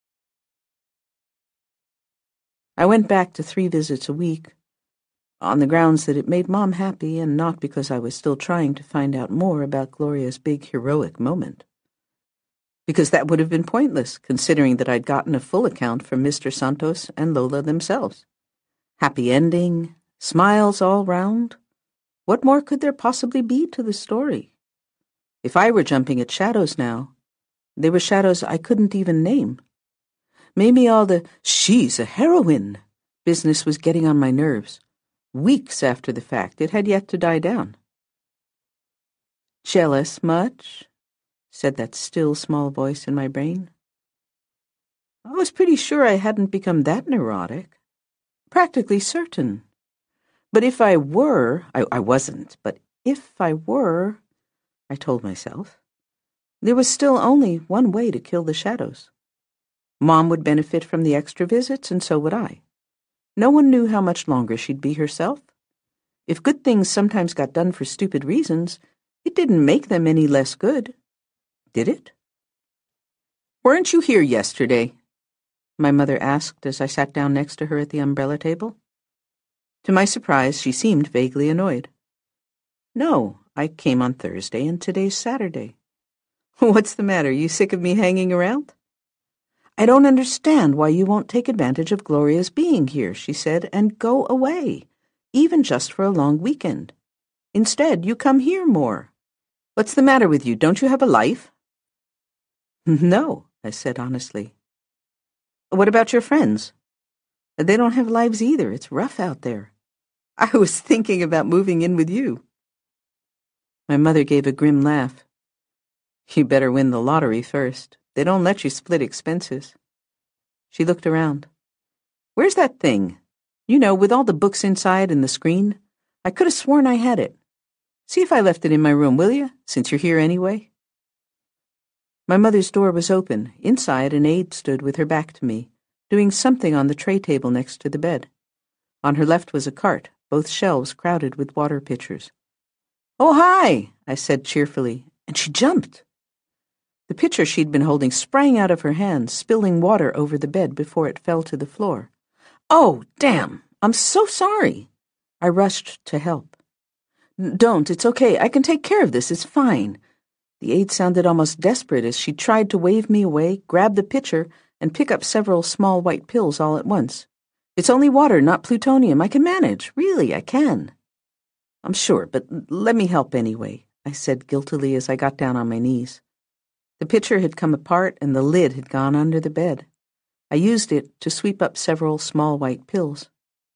I went back to 3 visits a week, on the grounds that it made Mom happy and not because I was still trying to find out more about Gloria's big heroic moment. Because that would have been pointless, considering that I'd gotten a full account from Mr. Santos and Lola themselves. Happy ending, smiles all round. What more could there possibly be to the story? If I were jumping at shadows now, they were shadows I couldn't even name. Maybe all the "she's a heroine" business was getting on my nerves. Weeks after the fact, it had yet to die down. "Jealous much?" said that still small voice in my brain. I was pretty sure I hadn't become that neurotic. Practically certain. But if I were, I wasn't, but if I were, I told myself, there was still only one way to kill the shadows. Mom would benefit from the extra visits, and so would I. No one knew how much longer she'd be herself. If good things sometimes got done for stupid reasons, it didn't make them any less good, did it? "Weren't you here yesterday?" my mother asked as I sat down next to her at the umbrella table. To my surprise, she seemed vaguely annoyed. "No, I came on Thursday, and today's Saturday. What's the matter? You sick of me hanging around? I don't understand why you won't take advantage of Gloria's being here, she said, and go away, even just for a long weekend. Instead, you come here more. What's the matter with you? Don't you have a life? No, I said honestly. What about your friends? They don't have lives either. It's rough out there. I was thinking about moving in with you. My mother gave a grim laugh. You better win the lottery first. They don't let you split expenses. She looked around. Where's that thing? You know, with all the books inside and the screen. I could have sworn I had it. See if I left it in my room, will you, since you're here anyway? My mother's door was open. Inside, an aide stood with her back to me, doing something on the tray table next to the bed. On her left was a cart, both shelves crowded with water pitchers. Oh, hi, I said cheerfully, and she jumped. The pitcher she'd been holding sprang out of her hand, spilling water over the bed before it fell to the floor. Oh, damn, I'm so sorry. I rushed to help. Don't, it's okay. I can take care of this. It's fine. The aide sounded almost desperate as she tried to wave me away, grab the pitcher, and pick up several small white pills all at once. It's only water, not plutonium. I can manage. Really, I can. I'm sure, but let me help anyway, I said guiltily as I got down on my knees. The pitcher had come apart and the lid had gone under the bed. I used it to sweep up several small white pills.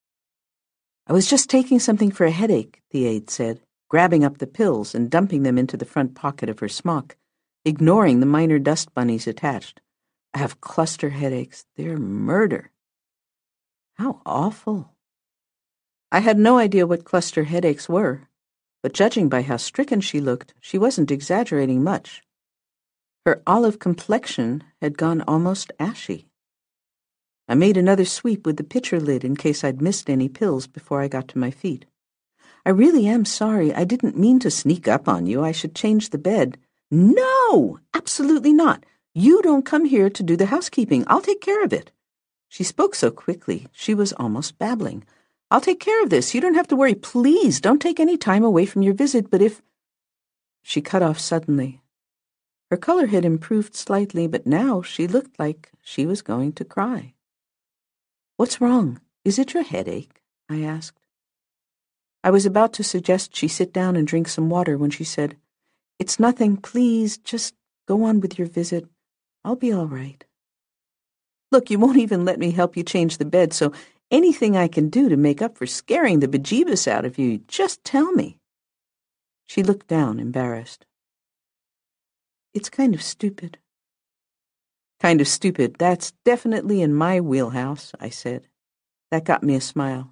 I was just taking something for a headache, the aide said, grabbing up the pills and dumping them into the front pocket of her smock, ignoring the minor dust bunnies attached. I have cluster headaches. They're murder. How awful. I had no idea what cluster headaches were, but judging by how stricken she looked, she wasn't exaggerating much. Her olive complexion had gone almost ashy. I made another sweep with the pitcher lid in case I'd missed any pills before I got to my feet. I really am sorry. I didn't mean to sneak up on you. I should change the bed. No, absolutely not. You don't come here to do the housekeeping. I'll take care of it. She spoke so quickly, she was almost babbling. I'll take care of this. You don't have to worry. Please don't take any time away from your visit, but if... She cut off suddenly. Her color had improved slightly, but now she looked like she was going to cry. What's wrong? Is it your headache? I asked. I was about to suggest she sit down and drink some water when she said, It's nothing, please, just go on with your visit. I'll be all right. Look, you won't even let me help you change the bed, so anything I can do to make up for scaring the bejeebus out of you, just tell me. She looked down, embarrassed. It's kind of stupid. Kind of stupid, that's definitely in my wheelhouse, I said. That got me a smile.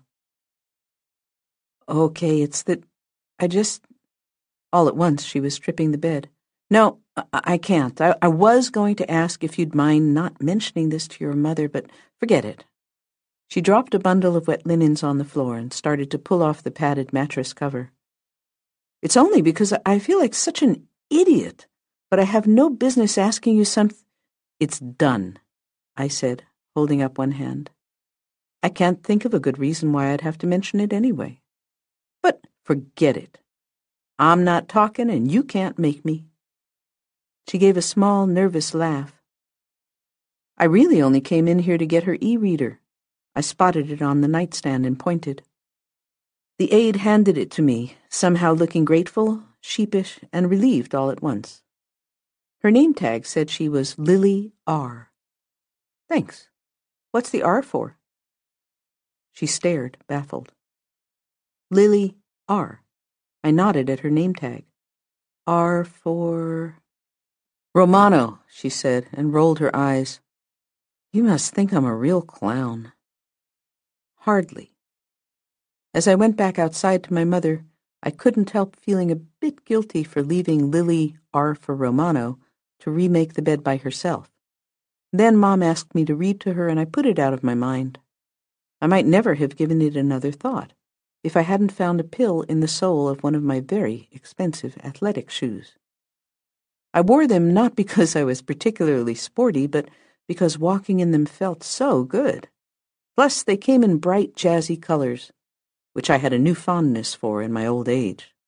Okay, it's that All at once she was stripping the bed. No, I can't. I was going to ask if you'd mind not mentioning this to your mother, but forget it. She dropped a bundle of wet linens on the floor and started to pull off the padded mattress cover. It's only because I feel like such an idiot, but I have no business asking you something. It's done, I said, holding up one hand. I can't think of a good reason why I'd have to mention it anyway. But forget it. I'm not talking and you can't make me. She gave a small, nervous laugh. I really only came in here to get her e-reader. I spotted it on the nightstand and pointed. The aide handed it to me, somehow looking grateful, sheepish, and relieved all at once. Her name tag said she was Lily R. Thanks. What's the R for? She stared, baffled. Lily R. I nodded at her name tag. R for... Romano, she said, and rolled her eyes. You must think I'm a real clown. Hardly. As I went back outside to my mother, I couldn't help feeling a bit guilty for leaving Lily R. for Romano to remake the bed by herself. Then Mom asked me to read to her, and I put it out of my mind. I might never have given it another thought if I hadn't found a pill in the sole of one of my very expensive athletic shoes. I wore them not because I was particularly sporty, but because walking in them felt so good. Plus, they came in bright, jazzy colors, which I had a new fondness for in my old age.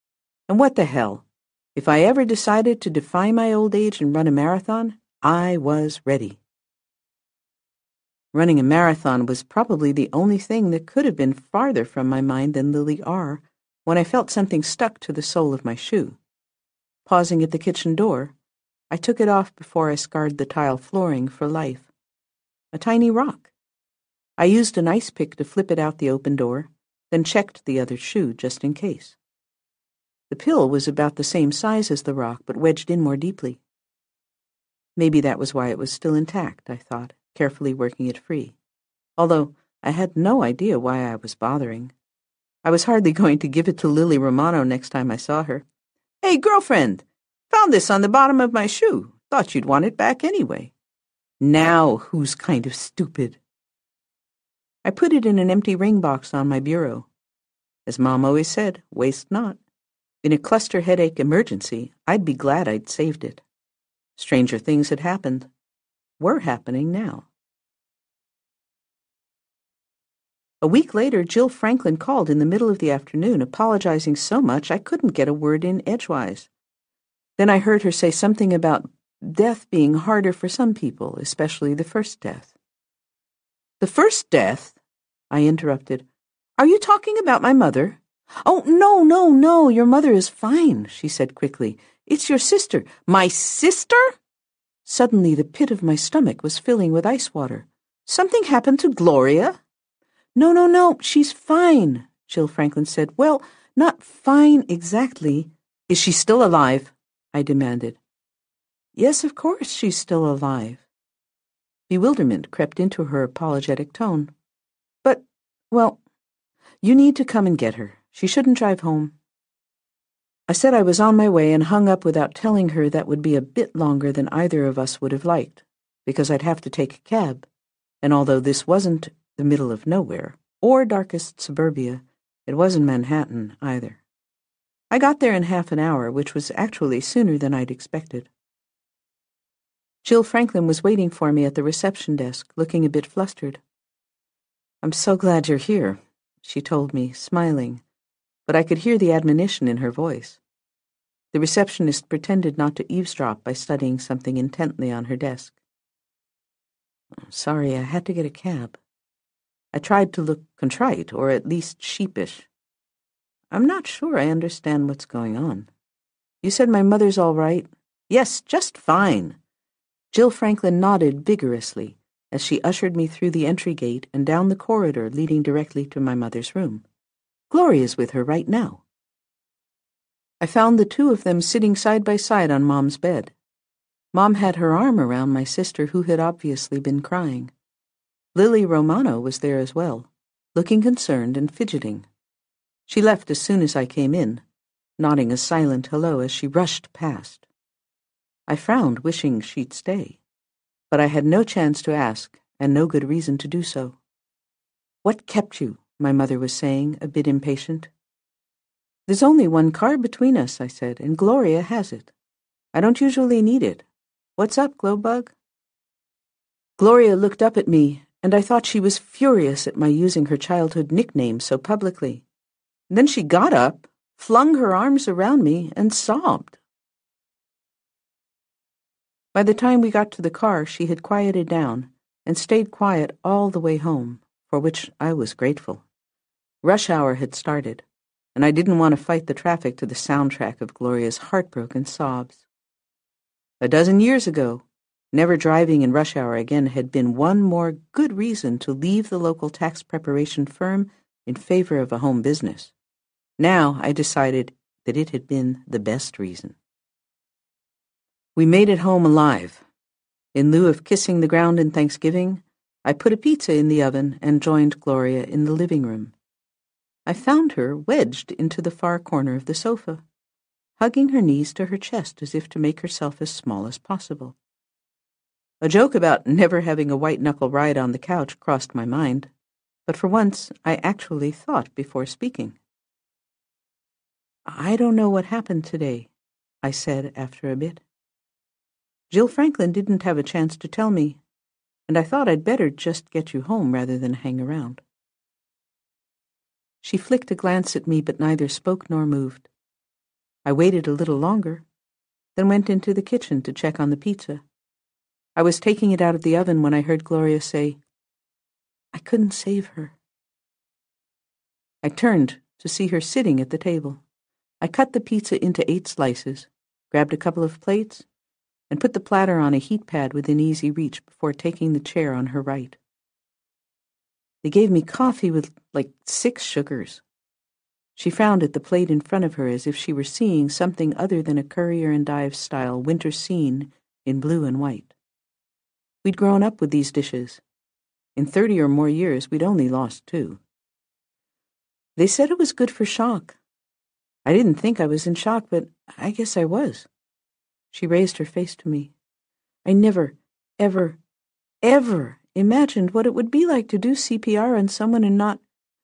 And what the hell? If I ever decided to defy my old age and run a marathon, I was ready. Running a marathon was probably the only thing that could have been farther from my mind than Lily R. when I felt something stuck to the sole of my shoe. Pausing at the kitchen door, I took it off before I scarred the tile flooring for life. A tiny rock. I used an ice pick to flip it out the open door, then checked the other shoe just in case. The pill was about the same size as the rock, but wedged in more deeply. Maybe that was why it was still intact, I thought, carefully working it free, although I had no idea why I was bothering. I was hardly going to give it to Lily Romano next time I saw her. "Hey, girlfriend, found this on the bottom of my shoe. Thought you'd want it back anyway." Now who's kind of stupid? I put it in an empty ring box on my bureau. As Mom always said, waste not. In a cluster headache emergency, I'd be glad I'd saved it. Stranger things had happened. Were happening now. A week later, Jill Franklin called in the middle of the afternoon, apologizing so much I couldn't get a word in edgewise. Then I heard her say something about death being harder for some people, especially the first death. "The first death?" I interrupted. "Are you talking about my mother?" "Oh, no, your mother is fine," she said quickly. "It's your sister." "My sister?" Suddenly the pit of my stomach was filling with ice water. "Something happened to Gloria?" No, she's fine," Jill Franklin said. "Well, not fine exactly." "Is she still alive?" I demanded. "Yes, of course she's still alive." Bewilderment crept into her apologetic tone. "But, well, you need to come and get her. She shouldn't drive home." I said I was on my way and hung up without telling her that would be a bit longer than either of us would have liked, because I'd have to take a cab, and although this wasn't the middle of nowhere, or darkest suburbia, it wasn't Manhattan either. I got there in half an hour, which was actually sooner than I'd expected. Jill Franklin was waiting for me at the reception desk, looking a bit flustered. "I'm so glad you're here," she told me, smiling, but I could hear the admonition in her voice. The receptionist pretended not to eavesdrop by studying something intently on her desk. "Sorry, I had to get a cab." I tried to look contrite, or at least sheepish. "I'm not sure I understand what's going on. You said my mother's all right?" "Yes, just fine." Jill Franklin nodded vigorously as she ushered me through the entry gate and down the corridor leading directly to my mother's room. "Gloria's with her right now." I found the two of them sitting side by side on Mom's bed. Mom had her arm around my sister, who had obviously been crying. Lily Romano was there as well, looking concerned and fidgeting. She left as soon as I came in, nodding a silent hello as she rushed past. I frowned, wishing she'd stay, but I had no chance to ask, and no good reason to do so. "What kept you?" my mother was saying, a bit impatient. "There's only one car between us," I said, "and Gloria has it. I don't usually need it. What's up, Glowbug?" Gloria looked up at me, and I thought she was furious at my using her childhood nickname so publicly. Then she got up, flung her arms around me, and sobbed. By the time we got to the car, she had quieted down and stayed quiet all the way home, for which I was grateful. Rush hour had started, and I didn't want to fight the traffic to the soundtrack of Gloria's heartbroken sobs. A dozen years ago, never driving in rush hour again had been one more good reason to leave the local tax preparation firm in favor of a home business. Now I decided that it had been the best reason. We made it home alive. In lieu of kissing the ground in Thanksgiving, I put a pizza in the oven and joined Gloria in the living room. I found her wedged into the far corner of the sofa, hugging her knees to her chest as if to make herself as small as possible. A joke about never having a white-knuckle ride on the couch crossed my mind, but for once I actually thought before speaking. "I don't know what happened today," I said after a bit. "Jill Franklin didn't have a chance to tell me, and I thought I'd better just get you home rather than hang around." She flicked a glance at me, but neither spoke nor moved. I waited a little longer, then went into the kitchen to check on the pizza. I was taking it out of the oven when I heard Gloria say, "I couldn't save her." I turned to see her sitting at the table. I cut the pizza into 8 slices, grabbed a couple of plates, and put the platter on a heat pad within easy reach before taking the chair on her right. They gave me coffee with like 6 sugars. She frowned at the plate in front of her as if she were seeing something other than a Currier and Ives-style winter scene in blue and white. We'd grown up with these dishes. In 30 or more years, we'd only lost 2. They said it was good for shock. I didn't think I was in shock, but I guess I was. She raised her face to me. I never, ever, ever imagined what it would be like to do CPR on someone and not...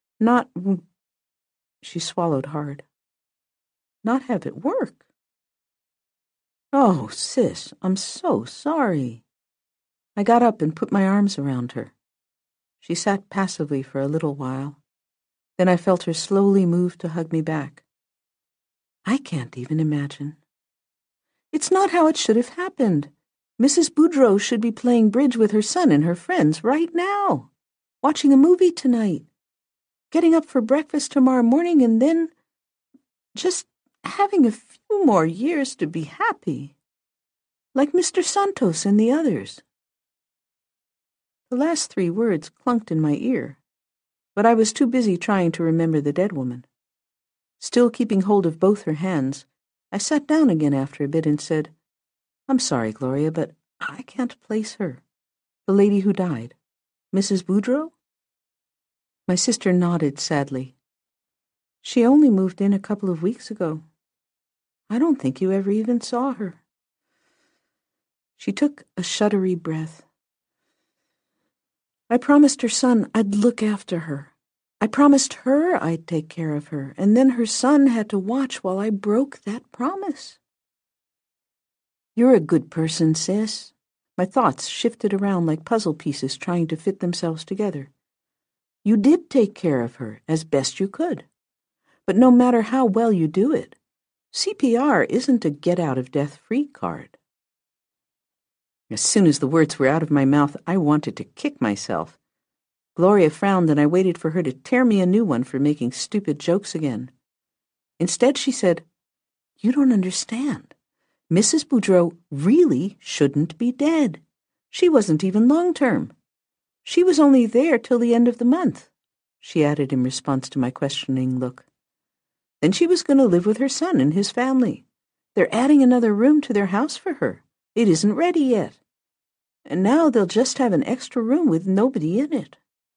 She swallowed hard. Not have it work. Oh, sis, I'm so sorry. I got up and put my arms around her. She sat passively for a little while. Then I felt her slowly move to hug me back. I can't even imagine. It's not how it should have happened. Mrs. Boudreau should be playing bridge with her son and her friends right now, watching a movie tonight, getting up for breakfast tomorrow morning, and then just having a few more years to be happy, like Mr. Santos and the others. The last 3 words clunked in my ear, but I was too busy trying to remember the dead woman. Still keeping hold of both her hands, I sat down again after a bit and said, "I'm sorry, Gloria, but I can't place her. The lady who died. Mrs. Boudreau?" My sister nodded sadly. "She only moved in a couple of weeks ago. I don't think you ever even saw her." She took a shuddery breath. "I promised her son I'd look after her. I promised her I'd take care of her, and then her son had to watch while I broke that promise." "You're a good person, sis." My thoughts shifted around like puzzle pieces trying to fit themselves together. You did take care of her as best you could. But no matter how well you do it, CPR isn't a get-out-of-death-free card. As soon as the words were out of my mouth, I wanted to kick myself. Gloria frowned, and I waited for her to tear me a new one for making stupid jokes again. Instead, she said, "You don't understand. Mrs. Boudreau really shouldn't be dead. She wasn't even long-term. She was only there till the end of the month," she added in response to my questioning look. "Then she was going to live with her son and his family. They're adding another room to their house for her. It isn't ready yet. And now they'll just have an extra room with nobody in it."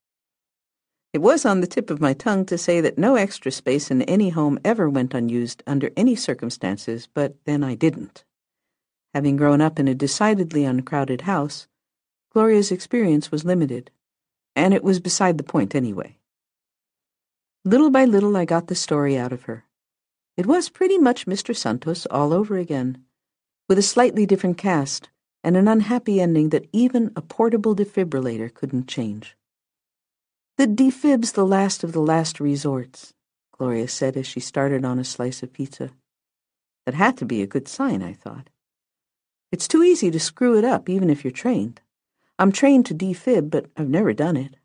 It was on the tip of my tongue to say that no extra space in any home ever went unused under any circumstances, but then I didn't. Having grown up in a decidedly uncrowded house, Gloria's experience was limited, and it was beside the point anyway. Little by little I got the story out of her. It was pretty much Mr. Santos all over again, with a slightly different cast and an unhappy ending that even a portable defibrillator couldn't change. "The defib's the last of the last resorts," Gloria said as she started on a slice of pizza. That had to be a good sign, I thought. It's too easy to screw it up, even if you're trained. I'm trained to defib, but I've never done it.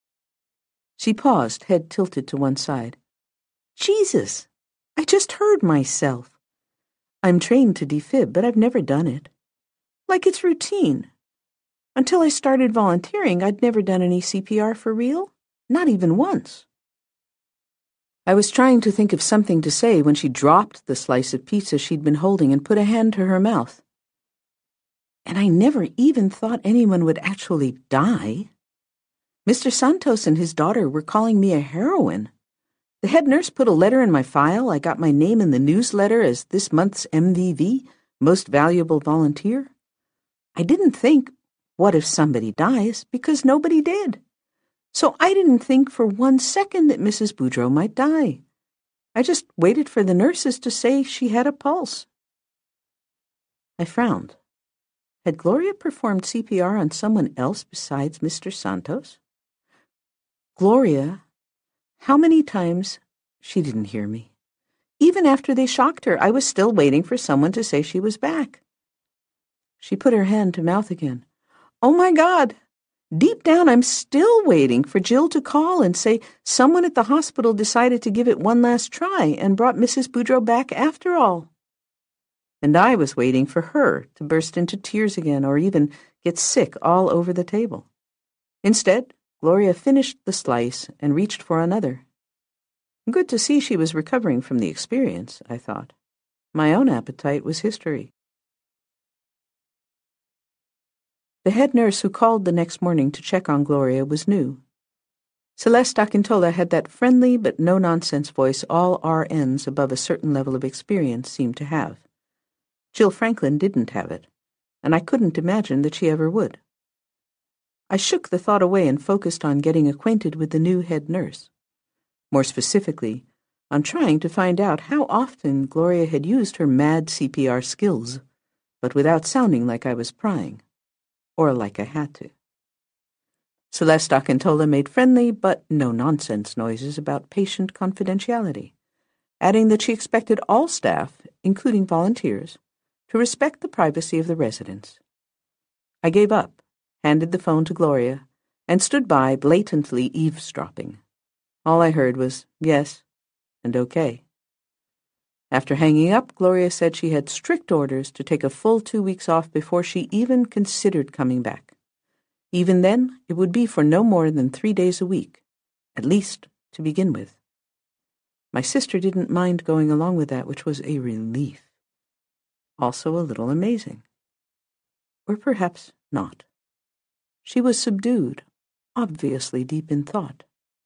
She paused, head tilted to one side. Jesus, I just heard myself. I'm trained to defib, but I've never done it. Like it's routine. Until I started volunteering, I'd never done any CPR for real. Not even once. I was trying to think of something to say when she dropped the slice of pizza she'd been holding and put a hand to her mouth. And I never even thought anyone would actually die. Mr. Santos and his daughter were calling me a heroine. The head nurse put a letter in my file. I got my name in the newsletter as this month's MVV, Most Valuable Volunteer. I didn't think, what if somebody dies, because nobody did. So I didn't think for 1 second that Mrs. Boudreau might die. I just waited for the nurses to say she had a pulse. I frowned. Had Gloria performed CPR on someone else besides Mr. Santos? Gloria, how many times... She didn't hear me. Even after they shocked her, I was still waiting for someone to say she was back. She put her hand to mouth again. Oh my God! Deep down, I'm still waiting for Jill to call and say someone at the hospital decided to give it one last try and brought Mrs. Boudreau back after all. And I was waiting for her to burst into tears again or even get sick all over the table. Instead, Gloria finished the slice and reached for another. Good to see she was recovering from the experience, I thought. My own appetite was history. The head nurse who called the next morning to check on Gloria was new. Celeste Akintola had that friendly but no-nonsense voice all RNs above a certain level of experience seemed to have. Jill Franklin didn't have it, and I couldn't imagine that she ever would. I shook the thought away and focused on getting acquainted with the new head nurse. More specifically, on trying to find out how often Gloria had used her mad CPR skills, but without sounding like I was prying. Or like I had to. Celeste Akintola made friendly but no-nonsense noises about patient confidentiality, adding that she expected all staff, including volunteers, to respect the privacy of the residents. I gave up, handed the phone to Gloria, and stood by blatantly eavesdropping. All I heard was yes and okay. After hanging up, Gloria said she had strict orders to take a full 2 weeks off before she even considered coming back. Even then, it would be for no more than 3 days a week, at least to begin with. My sister didn't mind going along with that, which was a relief. Also a little amazing. Or perhaps not. She was subdued, obviously deep in thought.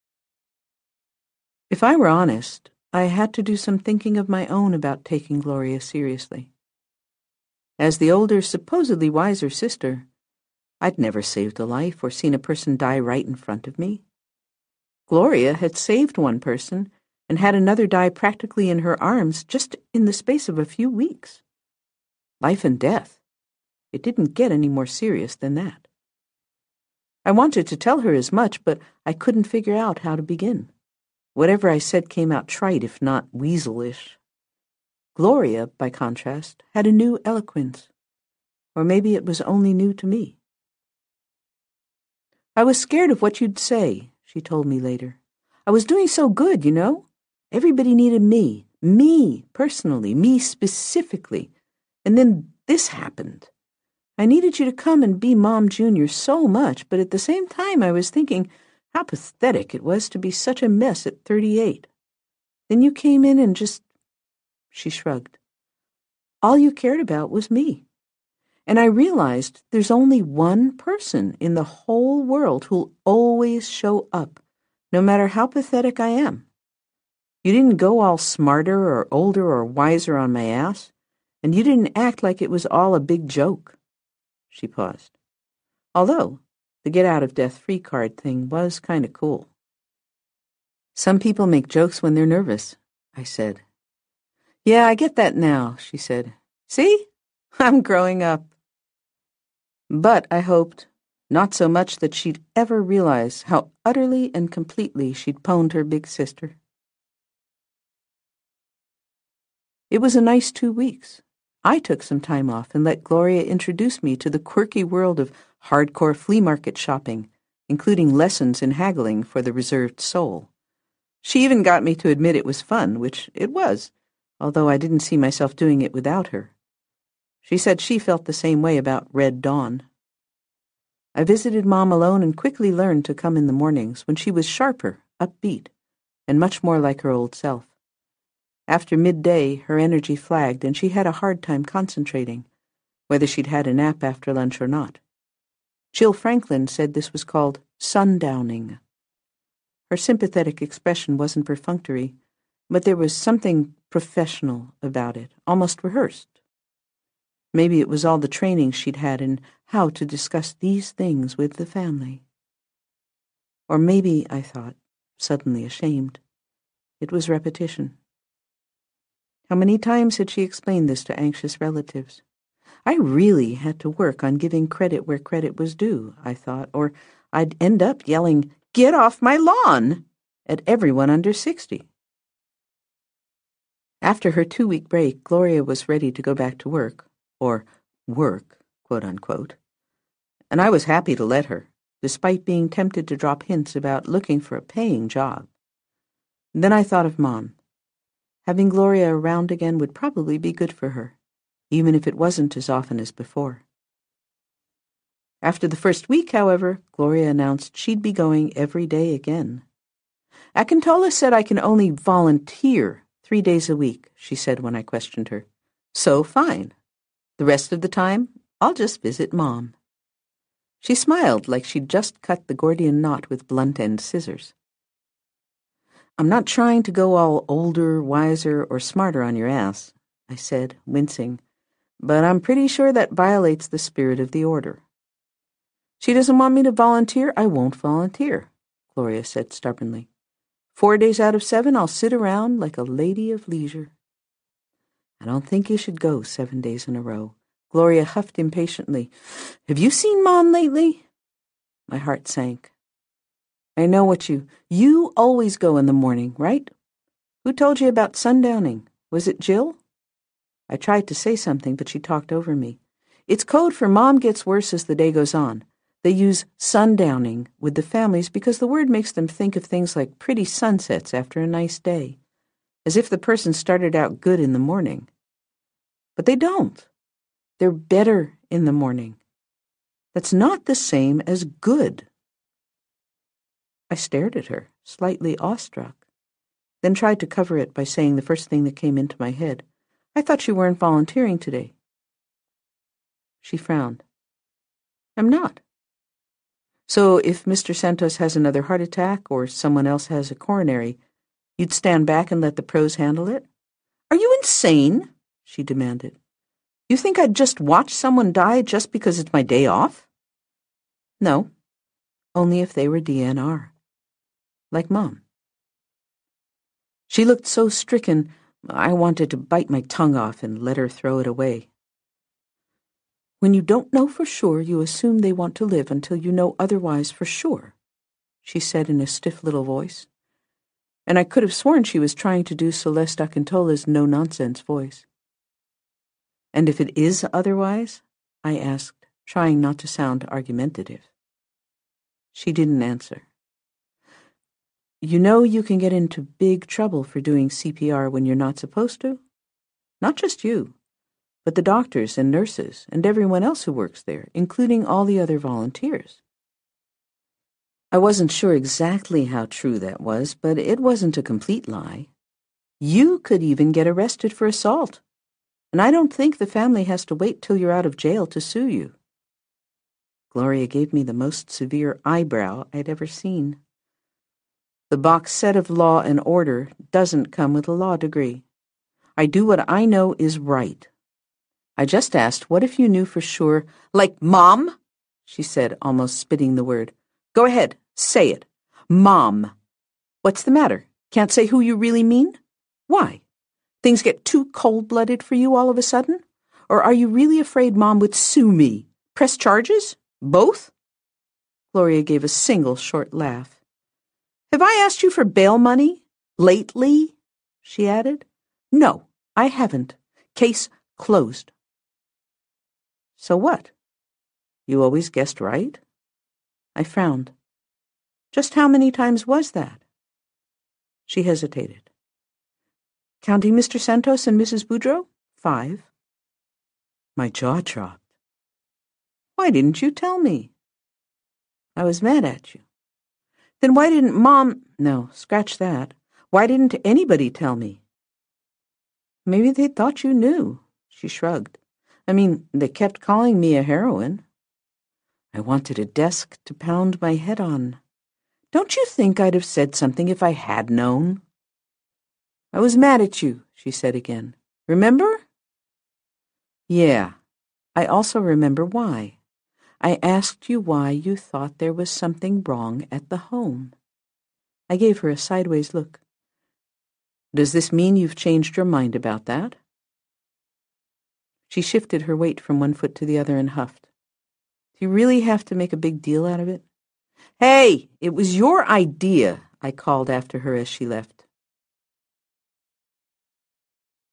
If I were honest, I had to do some thinking of my own about taking Gloria seriously. As the older, supposedly wiser sister, I'd never saved a life or seen a person die right in front of me. Gloria had saved one person and had another die practically in her arms just in the space of a few weeks. Life and death. It didn't get any more serious than that. I wanted to tell her as much, but I couldn't figure out how to begin. Whatever I said came out trite, if not weaselish. Gloria, by contrast, had a new eloquence. Or maybe it was only new to me. I was scared of what you'd say, she told me later. I was doing so good, you know. Everybody needed me. Me, personally. Me, specifically. And then this happened. I needed you to come and be Mom Jr. so much, but at the same time I was thinking how pathetic it was to be such a mess at 38. Then you came in and just... She shrugged. All you cared about was me. And I realized there's only one person in the whole world who'll always show up, no matter how pathetic I am. You didn't go all smarter or older or wiser on my ass, and you didn't act like it was all a big joke. She paused. Although the get-out-of-death-free card thing was kind of cool. Some people make jokes when they're nervous, I said. Yeah, I get that now, she said. See? I'm growing up. But I hoped, not so much that she'd ever realize how utterly and completely she'd pwned her big sister. It was a nice 2 weeks. I took some time off and let Gloria introduce me to the quirky world of hardcore flea market shopping, including lessons in haggling for the reserved soul. She even got me to admit it was fun, which it was, although I didn't see myself doing it without her. She said she felt the same way about Red Dawn. I visited Mom alone and quickly learned to come in the mornings when she was sharper, upbeat, and much more like her old self. After midday, her energy flagged and she had a hard time concentrating, whether she'd had a nap after lunch or not. Jill Franklin said this was called sundowning. Her sympathetic expression wasn't perfunctory, but there was something professional about it, almost rehearsed. Maybe it was all the training she'd had in how to discuss these things with the family. Or maybe, I thought, suddenly ashamed, it was repetition. How many times had she explained this to anxious relatives? I really had to work on giving credit where credit was due, I thought, or I'd end up yelling, "Get off my lawn!" at everyone under 60. After her 2-week break, Gloria was ready to go back to work, or work, quote-unquote, and I was happy to let her, despite being tempted to drop hints about looking for a paying job. Then I thought of Mom. Having Gloria around again would probably be good for her, even if it wasn't as often as before. After the first week, however, Gloria announced she'd be going every day again. Akintola said I can only volunteer 3 days a week, she said when I questioned her. So fine. The rest of the time, I'll just visit Mom. She smiled like she'd just cut the Gordian knot with blunt-end scissors. I'm not trying to go all older, wiser, or smarter on your ass, I said, wincing, but I'm pretty sure that violates the spirit of the order. She doesn't want me to volunteer, I won't volunteer, Gloria said stubbornly. 4 days out of 7, I'll sit around like a lady of leisure. I don't think you should go 7 days in a row. Gloria huffed impatiently. Have you seen Mom lately? My heart sank. I know what you always go in the morning, right? Who told you about sundowning? Was it Jill? I tried to say something, but she talked over me. It's code for Mom gets worse as the day goes on. They use sundowning with the families because the word makes them think of things like pretty sunsets after a nice day, as if the person started out good in the morning. But they don't. They're better in the morning. That's not the same as good. I stared at her, slightly awestruck, then tried to cover it by saying the first thing that came into my head. I thought you weren't volunteering today. She frowned. I'm not. So if Mr. Santos has another heart attack or someone else has a coronary, you'd stand back and let the pros handle it? Are you insane? She demanded. You think I'd just watch someone die just because it's my day off? No, only if they were DNR. Like Mom. She looked so stricken, I wanted to bite my tongue off and let her throw it away. When you don't know for sure, you assume they want to live until you know otherwise for sure, she said in a stiff little voice. And I could have sworn she was trying to do Celeste Akintola's no-nonsense voice. And if it is otherwise? I asked, trying not to sound argumentative. She didn't answer. You know you can get into big trouble for doing CPR when you're not supposed to? Not just you, but the doctors and nurses and everyone else who works there, including all the other volunteers. I wasn't sure exactly how true that was, but it wasn't a complete lie. You could even get arrested for assault, and I don't think the family has to wait till you're out of jail to sue you. Gloria gave me the most severe eyebrow I'd ever seen. The box set of law and order doesn't come with a law degree. I do what I know is right. I just asked, what if you knew for sure? Like Mom, she said, almost spitting the word. Go ahead, say it. Mom. What's the matter? Can't say who you really mean? Why? Things get too cold-blooded for you all of a sudden? Or are you really afraid Mom would sue me? Press charges? Both? Gloria gave a single short laugh. Have I asked you for bail money? Lately? She added. No, I haven't. Case closed. So what? You always guessed right? I frowned. Just how many times was that? She hesitated. Counting Mr. Santos and Mrs. Boudreau? 5. My jaw dropped. Why didn't you tell me? I was mad at you. Then why didn't Mom... No, scratch that. Why didn't anybody tell me? Maybe they thought you knew, she shrugged. I mean, they kept calling me a heroine. I wanted a desk to pound my head on. Don't you think I'd have said something if I had known? I was mad at you, she said again. Remember? Yeah. I also remember why. I asked you why you thought there was something wrong at the home. I gave her a sideways look. Does this mean you've changed your mind about that? She shifted her weight from one foot to the other and huffed. Do you really have to make a big deal out of it? Hey, it was your idea, I called after her as she left.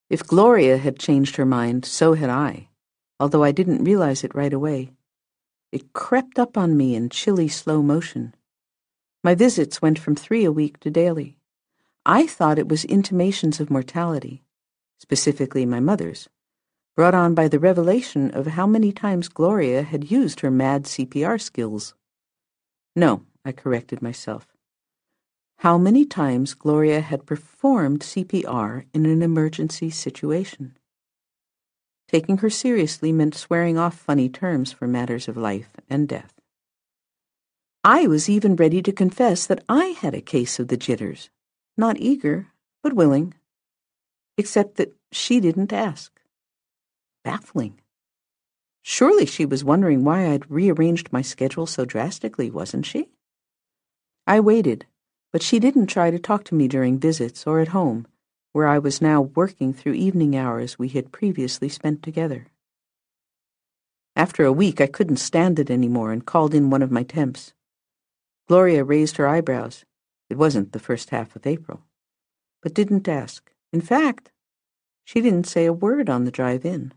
If Gloria had changed her mind, so had I, although I didn't realize it right away. It crept up on me in chilly slow motion. My visits went from 3 a week to daily. I thought it was intimations of mortality, specifically my mother's, brought on by the revelation of how many times Gloria had used her mad CPR skills. No, I corrected myself. How many times Gloria had performed CPR in an emergency situation. Taking her seriously meant swearing off funny terms for matters of life and death. I was even ready to confess that I had a case of the jitters, not eager, but willing, except that she didn't ask. Baffling. Surely she was wondering why I'd rearranged my schedule so drastically, wasn't she? I waited, but she didn't try to talk to me during visits or at home, where I was now working through evening hours we had previously spent together. After a week, I couldn't stand it anymore and called in one of my temps. Gloria raised her eyebrows. It wasn't the first half of April, but didn't ask. In fact, she didn't say a word on the drive in.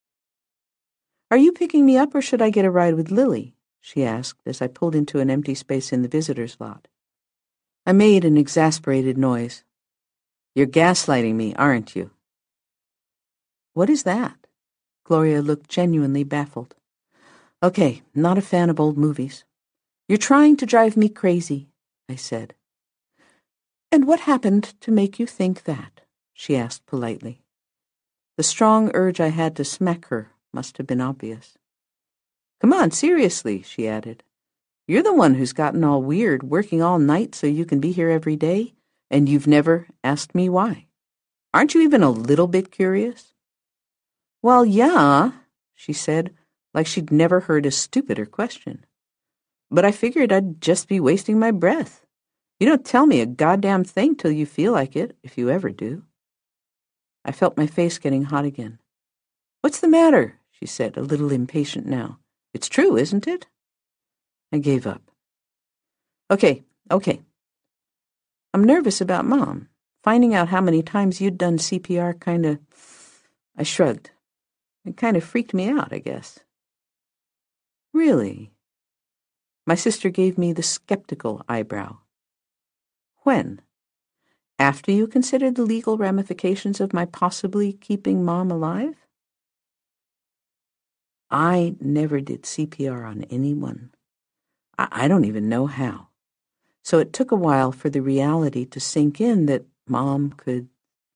"Are you picking me up or should I get a ride with Lily?" she asked as I pulled into an empty space in the visitor's lot. I made an exasperated noise. "You're gaslighting me, aren't you?" "What is that?" Gloria looked genuinely baffled. "Okay, not a fan of old movies. You're trying to drive me crazy," I said. "And what happened to make you think that?" she asked politely. The strong urge I had to smack her must have been obvious. "Come on, seriously," she added. "You're the one who's gotten all weird, working all night so you can be here every day, and you've never asked me why. Aren't you even a little bit curious?" "Well, yeah," she said, like she'd never heard a stupider question. "But I figured I'd just be wasting my breath. You don't tell me a goddamn thing till you feel like it, if you ever do." I felt my face getting hot again. "What's the matter?" she said, a little impatient now. "It's true, isn't it?" I gave up. Okay. I'm nervous about Mom. Finding out how many times you'd done CPR I shrugged. It kind of freaked me out, I guess. "Really?" My sister gave me the skeptical eyebrow. "When? After you considered the legal ramifications of my possibly keeping Mom alive?" I never did CPR on anyone. I don't even know how. So it took a while for the reality to sink in that Mom could,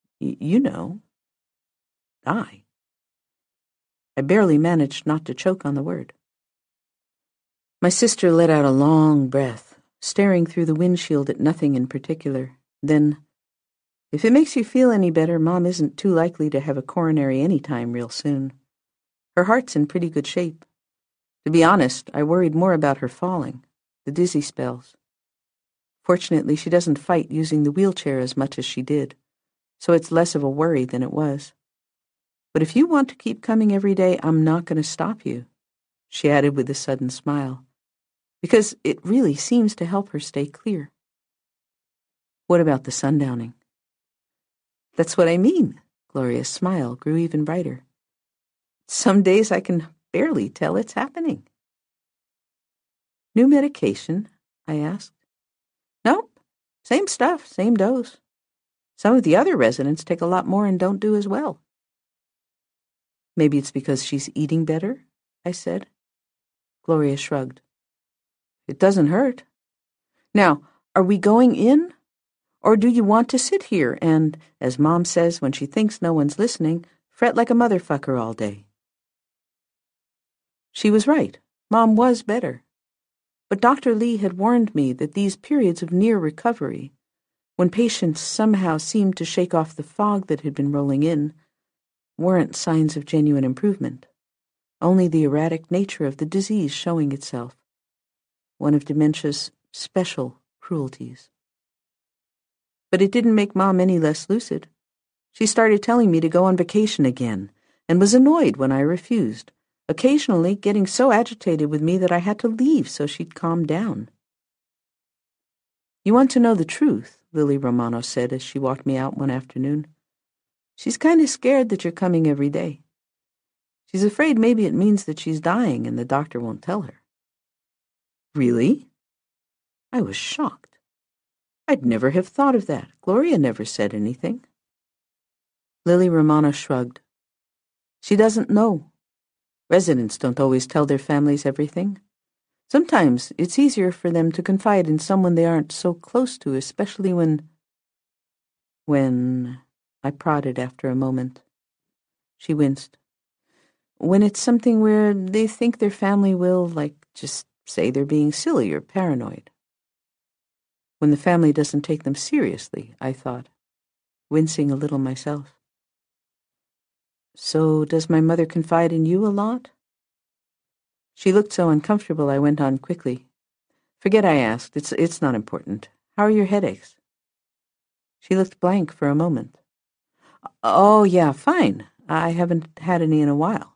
die. I barely managed not to choke on the word. My sister let out a long breath, staring through the windshield at nothing in particular. Then, "If it makes you feel any better, Mom isn't too likely to have a coronary any time real soon. Her heart's in pretty good shape. To be honest, I worried more about her falling, the dizzy spells. Fortunately, she doesn't fight using the wheelchair as much as she did, so it's less of a worry than it was. But if you want to keep coming every day, I'm not going to stop you," she added with a sudden smile, "because it really seems to help her stay clear." "What about the sundowning?" "That's what I mean." Gloria's smile grew even brighter. "Some days I can barely tell it's happening." "New medication?" I asked. "Nope. Same stuff, same dose. Some of the other residents take a lot more and don't do as well." "Maybe it's because she's eating better?" I said. Gloria shrugged. "It doesn't hurt. Now, are we going in? Or do you want to sit here and, as Mom says when she thinks no one's listening, fret like a motherfucker all day?" She was right. Mom was better. But Dr. Lee had warned me that these periods of near recovery, when patients somehow seemed to shake off the fog that had been rolling in, weren't signs of genuine improvement, only the erratic nature of the disease showing itself, one of dementia's special cruelties. But it didn't make Mom any less lucid. She started telling me to go on vacation again, and was annoyed when I refused, occasionally getting so agitated with me that I had to leave so she'd calm down. "You want to know the truth," Lily Romano said as she walked me out one afternoon. She's kind of scared that you're coming every day. She's afraid maybe it means that she's dying and the doctor won't tell her." "Really?" I was shocked. I'd never have thought of that. Gloria never said anything. Lily Romano shrugged. "She doesn't know. Residents don't always tell their families everything. Sometimes it's easier for them to confide in someone they aren't so close to, especially when, I prodded after a moment. She winced. When it's something where they think their family will, just say they're being silly or paranoid. When the family doesn't take them seriously, I thought, wincing a little myself. So does my mother confide in you a lot? She looked so uncomfortable I went on quickly. Forget I asked. It's not important. How are your headaches? She looked blank for a moment. Oh, yeah, fine. I haven't had any in a while.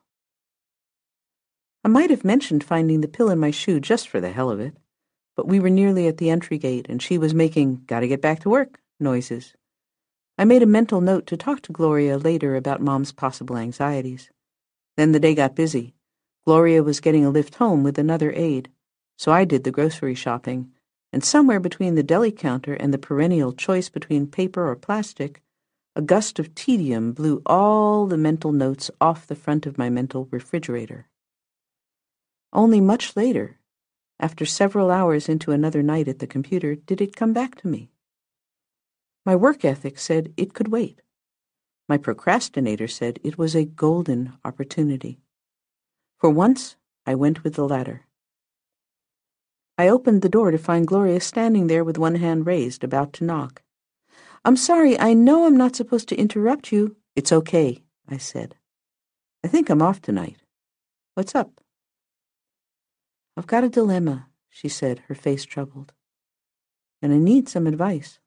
I might have mentioned finding the pill in my shoe just for the hell of it, but we were nearly at the entry gate and she was making "gotta get back to work" noises. I made a mental note to talk to Gloria later about Mom's possible anxieties. Then the day got busy. Gloria was getting a lift home with another aide, so I did the grocery shopping, and somewhere between the deli counter and the perennial choice between paper or plastic, a gust of tedium blew all the mental notes off the front of my mental refrigerator. Only much later, after several hours into another night at the computer, did it come back to me. My work ethic said it could wait. My procrastinator said it was a golden opportunity. For once, I went with the latter. I opened the door to find Gloria standing there with one hand raised, about to knock. "I'm sorry, I know I'm not supposed to interrupt you." "It's okay," I said. "I think I'm off tonight. What's up?" "I've got a dilemma," she said, her face troubled. "And I need some advice."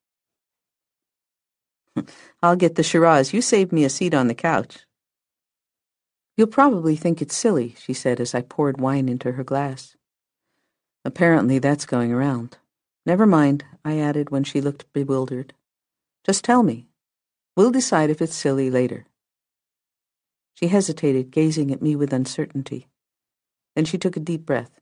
"I'll get the Shiraz. You saved me a seat on the couch." "You'll probably think it's silly," she said as I poured wine into her glass. "Apparently that's going around. Never mind," I added when she looked bewildered. "Just tell me. We'll decide if it's silly later." She hesitated, gazing at me with uncertainty. Then she took a deep breath.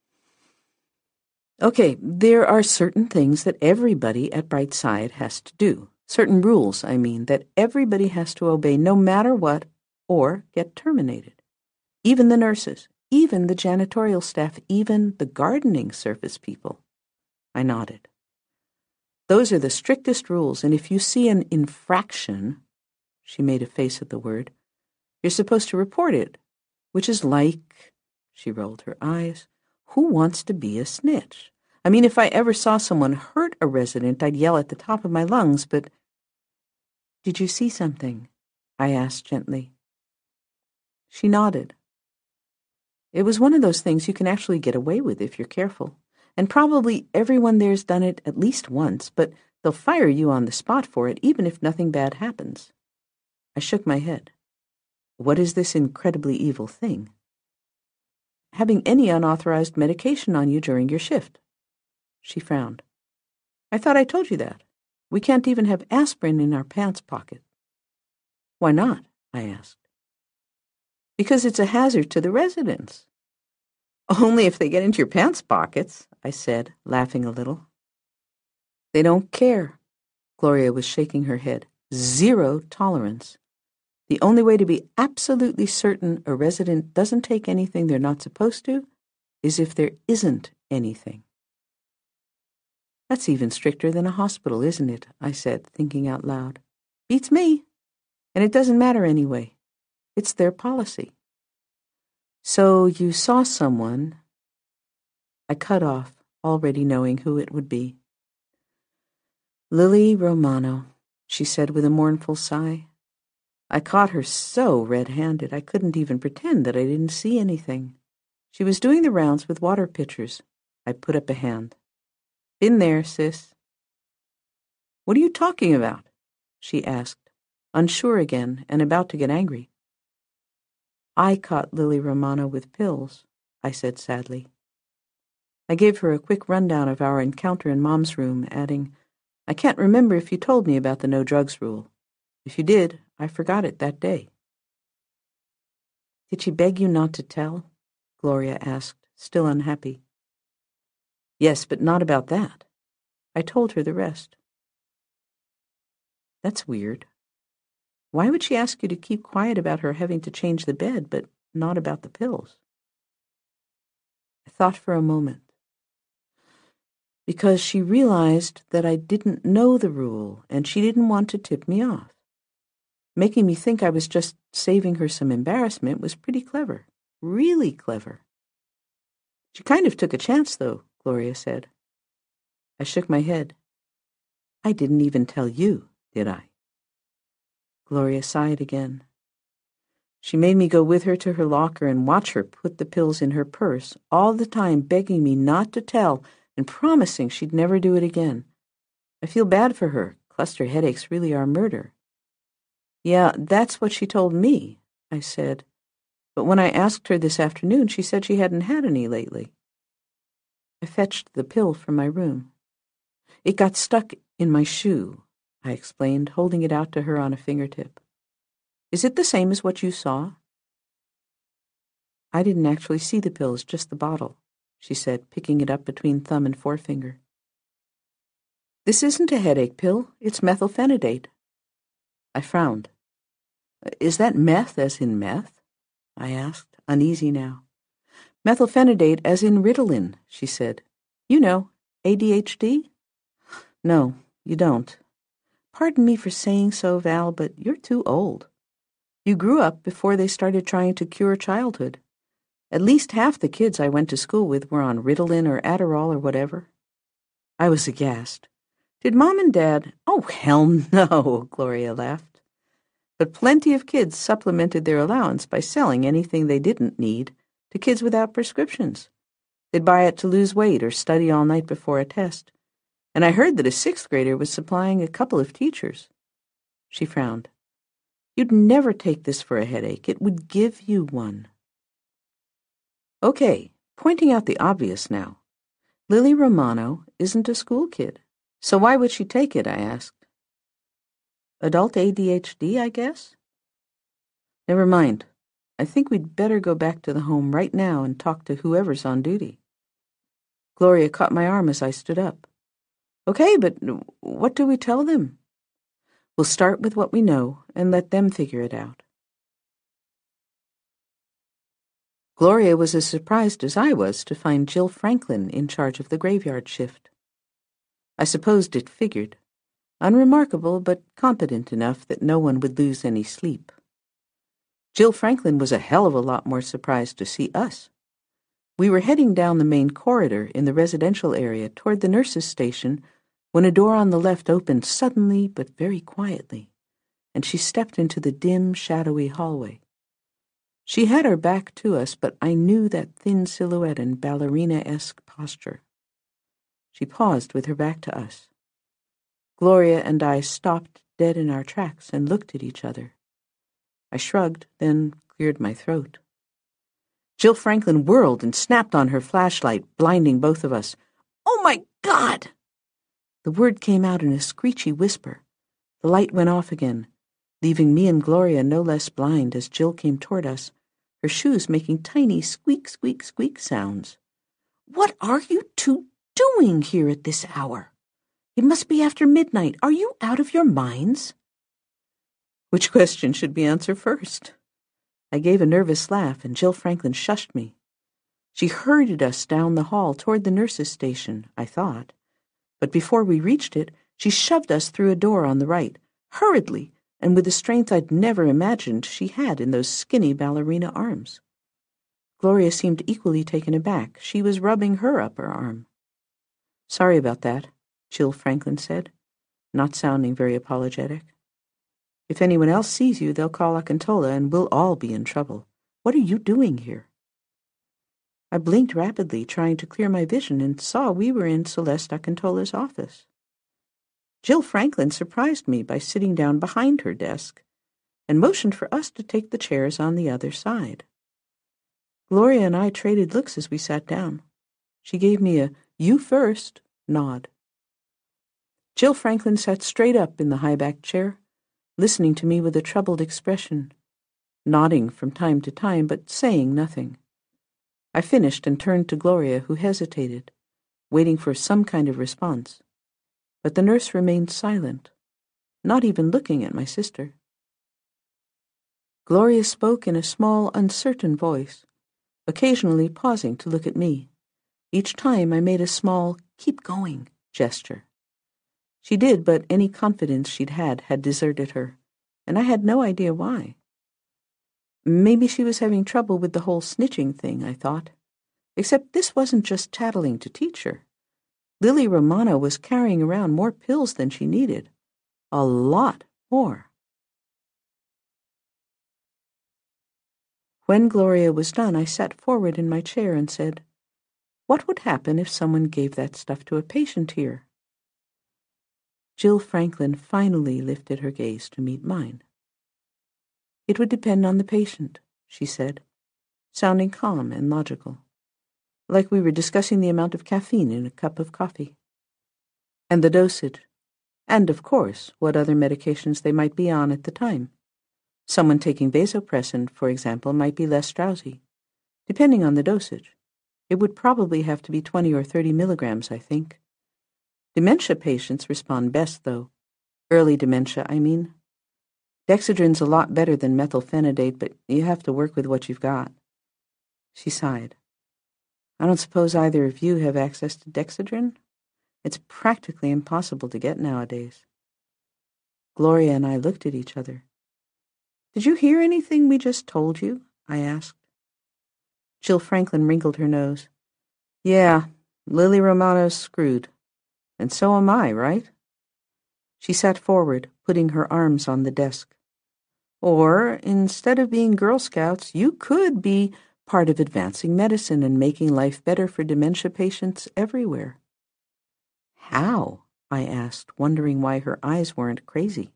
"Okay, there are certain things that everybody at Brightside has to do. Certain rules, I mean, that everybody has to obey no matter what, or get terminated. Even the nurses, even the janitorial staff, even the gardening service people." I nodded. "Those are the strictest rules, and if you see an infraction," she made a face at the word, "you're supposed to report it, which is like," she rolled her eyes, "who wants to be a snitch? I mean, if I ever saw someone hurt a resident, I'd yell at the top of my lungs, but—" "Did you see something?" I asked gently. She nodded. "It was one of those things you can actually get away with if you're careful. And probably everyone there's done it at least once, but they'll fire you on the spot for it, even if nothing bad happens." I shook my head. "What is this incredibly evil thing?" "Having any unauthorized medication on you during your shift." She frowned. "I thought I told you that. We can't even have aspirin in our pants pocket." "Why not?" I asked. "Because it's a hazard to the residents." "Only if they get into your pants pockets," I said, laughing a little. "They don't care." Gloria was shaking her head. "Zero tolerance. The only way to be absolutely certain a resident doesn't take anything they're not supposed to is if there isn't anything." "That's even stricter than a hospital, isn't it?" I said, thinking out loud. "Beats me. And it doesn't matter anyway. It's their policy." "So you saw someone—" I cut off, already knowing who it would be. "Lily Romano," she said with a mournful sigh. I caught her so red-handed I couldn't even pretend that I didn't see anything. She was doing the rounds with water pitchers. I put up a hand. "Been there, sis." "What are you talking about?" she asked, unsure again and about to get angry. "I caught Lily Romano with pills," I said sadly. I gave her a quick rundown of our encounter in Mom's room, adding, "I can't remember if you told me about the no drugs rule. If you did, I forgot it that day. Did she beg you not to tell? Gloria asked, still unhappy. Yes, but not about that. I told her the rest. That's weird. Why would she ask you to keep quiet about her having to change the bed, but not about the pills? I thought for a moment. Because she realized that I didn't know the rule, and she didn't want to tip me off. Making me think I was just saving her some embarrassment was pretty clever. Really clever. She kind of took a chance, though, Gloria said. I shook my head. I didn't even tell you, did I? Gloria sighed again. She made me go with her to her locker and watch her put the pills in her purse, all the time begging me not to tell and promising she'd never do it again. I feel bad for her. Cluster headaches really are murder. Yeah, that's what she told me, I said. But when I asked her this afternoon, she said she hadn't had any lately. I fetched the pill from my room. It got stuck in my shoe, I explained, holding it out to her on a fingertip. Is it the same as what you saw? I didn't actually see the pills, just the bottle, she said, picking it up between thumb and forefinger. This isn't a headache pill, it's methylphenidate. I frowned. Is that meth as in meth? I asked, uneasy now. Methylphenidate as in Ritalin, she said. You know, ADHD? No, you don't. Pardon me for saying so, Val, but you're too old. You grew up before they started trying to cure childhood. At least half the kids I went to school with were on Ritalin or Adderall or whatever. I was aghast. Did Mom and Dad— Oh, hell no, Gloria laughed. But plenty of kids supplemented their allowance by selling anything they didn't need to kids without prescriptions. They'd buy it to lose weight or study all night before a test. And I heard that a 6th grader was supplying a couple of teachers. She frowned. You'd never take this for a headache. It would give you one. Okay, pointing out the obvious now. Lily Romano isn't a school kid. So why would she take it, I asked. Adult ADHD, I guess? Never mind. I think we'd better go back to the home right now and talk to whoever's on duty. Gloria caught my arm as I stood up. Okay, but what do we tell them? We'll start with what we know and let them figure it out. Gloria was as surprised as I was to find Jill Franklin in charge of the graveyard shift. I supposed it figured. Unremarkable, but competent enough that no one would lose any sleep. Jill Franklin was a hell of a lot more surprised to see us. We were heading down the main corridor in the residential area toward the nurse's station when a door on the left opened suddenly but very quietly, and she stepped into the dim, shadowy hallway. She had her back to us, but I knew that thin silhouette and ballerina-esque posture. She paused with her back to us. Gloria and I stopped dead in our tracks and looked at each other. I shrugged, then cleared my throat. Jill Franklin whirled and snapped on her flashlight, blinding both of us. Oh, my God! The word came out in a screechy whisper. The light went off again, leaving me and Gloria no less blind as Jill came toward us, her shoes making tiny squeak, squeak, squeak sounds. What are you two doing here at this hour? It must be after midnight. Are you out of your minds? Which question should we answer first? I gave a nervous laugh, and Jill Franklin shushed me. She herded us down the hall toward the nurse's station, I thought. But before we reached it, she shoved us through a door on the right, hurriedly, and with a strength I'd never imagined she had in those skinny ballerina arms. Gloria seemed equally taken aback. She was rubbing her upper arm. Sorry about that, Jill Franklin said, not sounding very apologetic. If anyone else sees you, they'll call Akintola and we'll all be in trouble. What are you doing here? I blinked rapidly, trying to clear my vision, and saw we were in Celeste Akintola's office. Jill Franklin surprised me by sitting down behind her desk and motioned for us to take the chairs on the other side. Gloria and I traded looks as we sat down. She gave me a "you first" nod. Jill Franklin sat straight up in the high-backed chair, listening to me with a troubled expression, nodding from time to time, but saying nothing. I finished and turned to Gloria, who hesitated, waiting for some kind of response. But the nurse remained silent, not even looking at my sister. Gloria spoke in a small, uncertain voice, occasionally pausing to look at me. Each time I made a small, "keep going" gesture. She did, but any confidence she'd had deserted her, and I had no idea why. Maybe she was having trouble with the whole snitching thing, I thought. Except this wasn't just tattling to teach her. Lily Romano was carrying around more pills than she needed. A lot more. When Gloria was done, I sat forward in my chair and said, "What would happen if someone gave that stuff to a patient here?" Jill Franklin finally lifted her gaze to meet mine. "It would depend on the patient," she said, sounding calm and logical, like we were discussing the amount of caffeine in a cup of coffee. And the dosage, and, of course, what other medications they might be on at the time. Someone taking vasopressin, for example, might be less drowsy, depending on the dosage. It would probably have to be 20 or 30 milligrams, I think. Dementia patients respond best, though. Early dementia, I mean. Dexedrine's a lot better than methylphenidate, but you have to work with what you've got. She sighed. I don't suppose either of you have access to Dexedrine? It's practically impossible to get nowadays. Gloria and I looked at each other. "Did you hear anything we just told you?" I asked. Jill Franklin wrinkled her nose. "Yeah, Lily Romano's screwed. And so am I, right?" She sat forward, putting her arms on the desk. "Or, instead of being Girl Scouts, you could be part of advancing medicine and making life better for dementia patients everywhere." "How?" I asked, wondering why her eyes weren't crazy.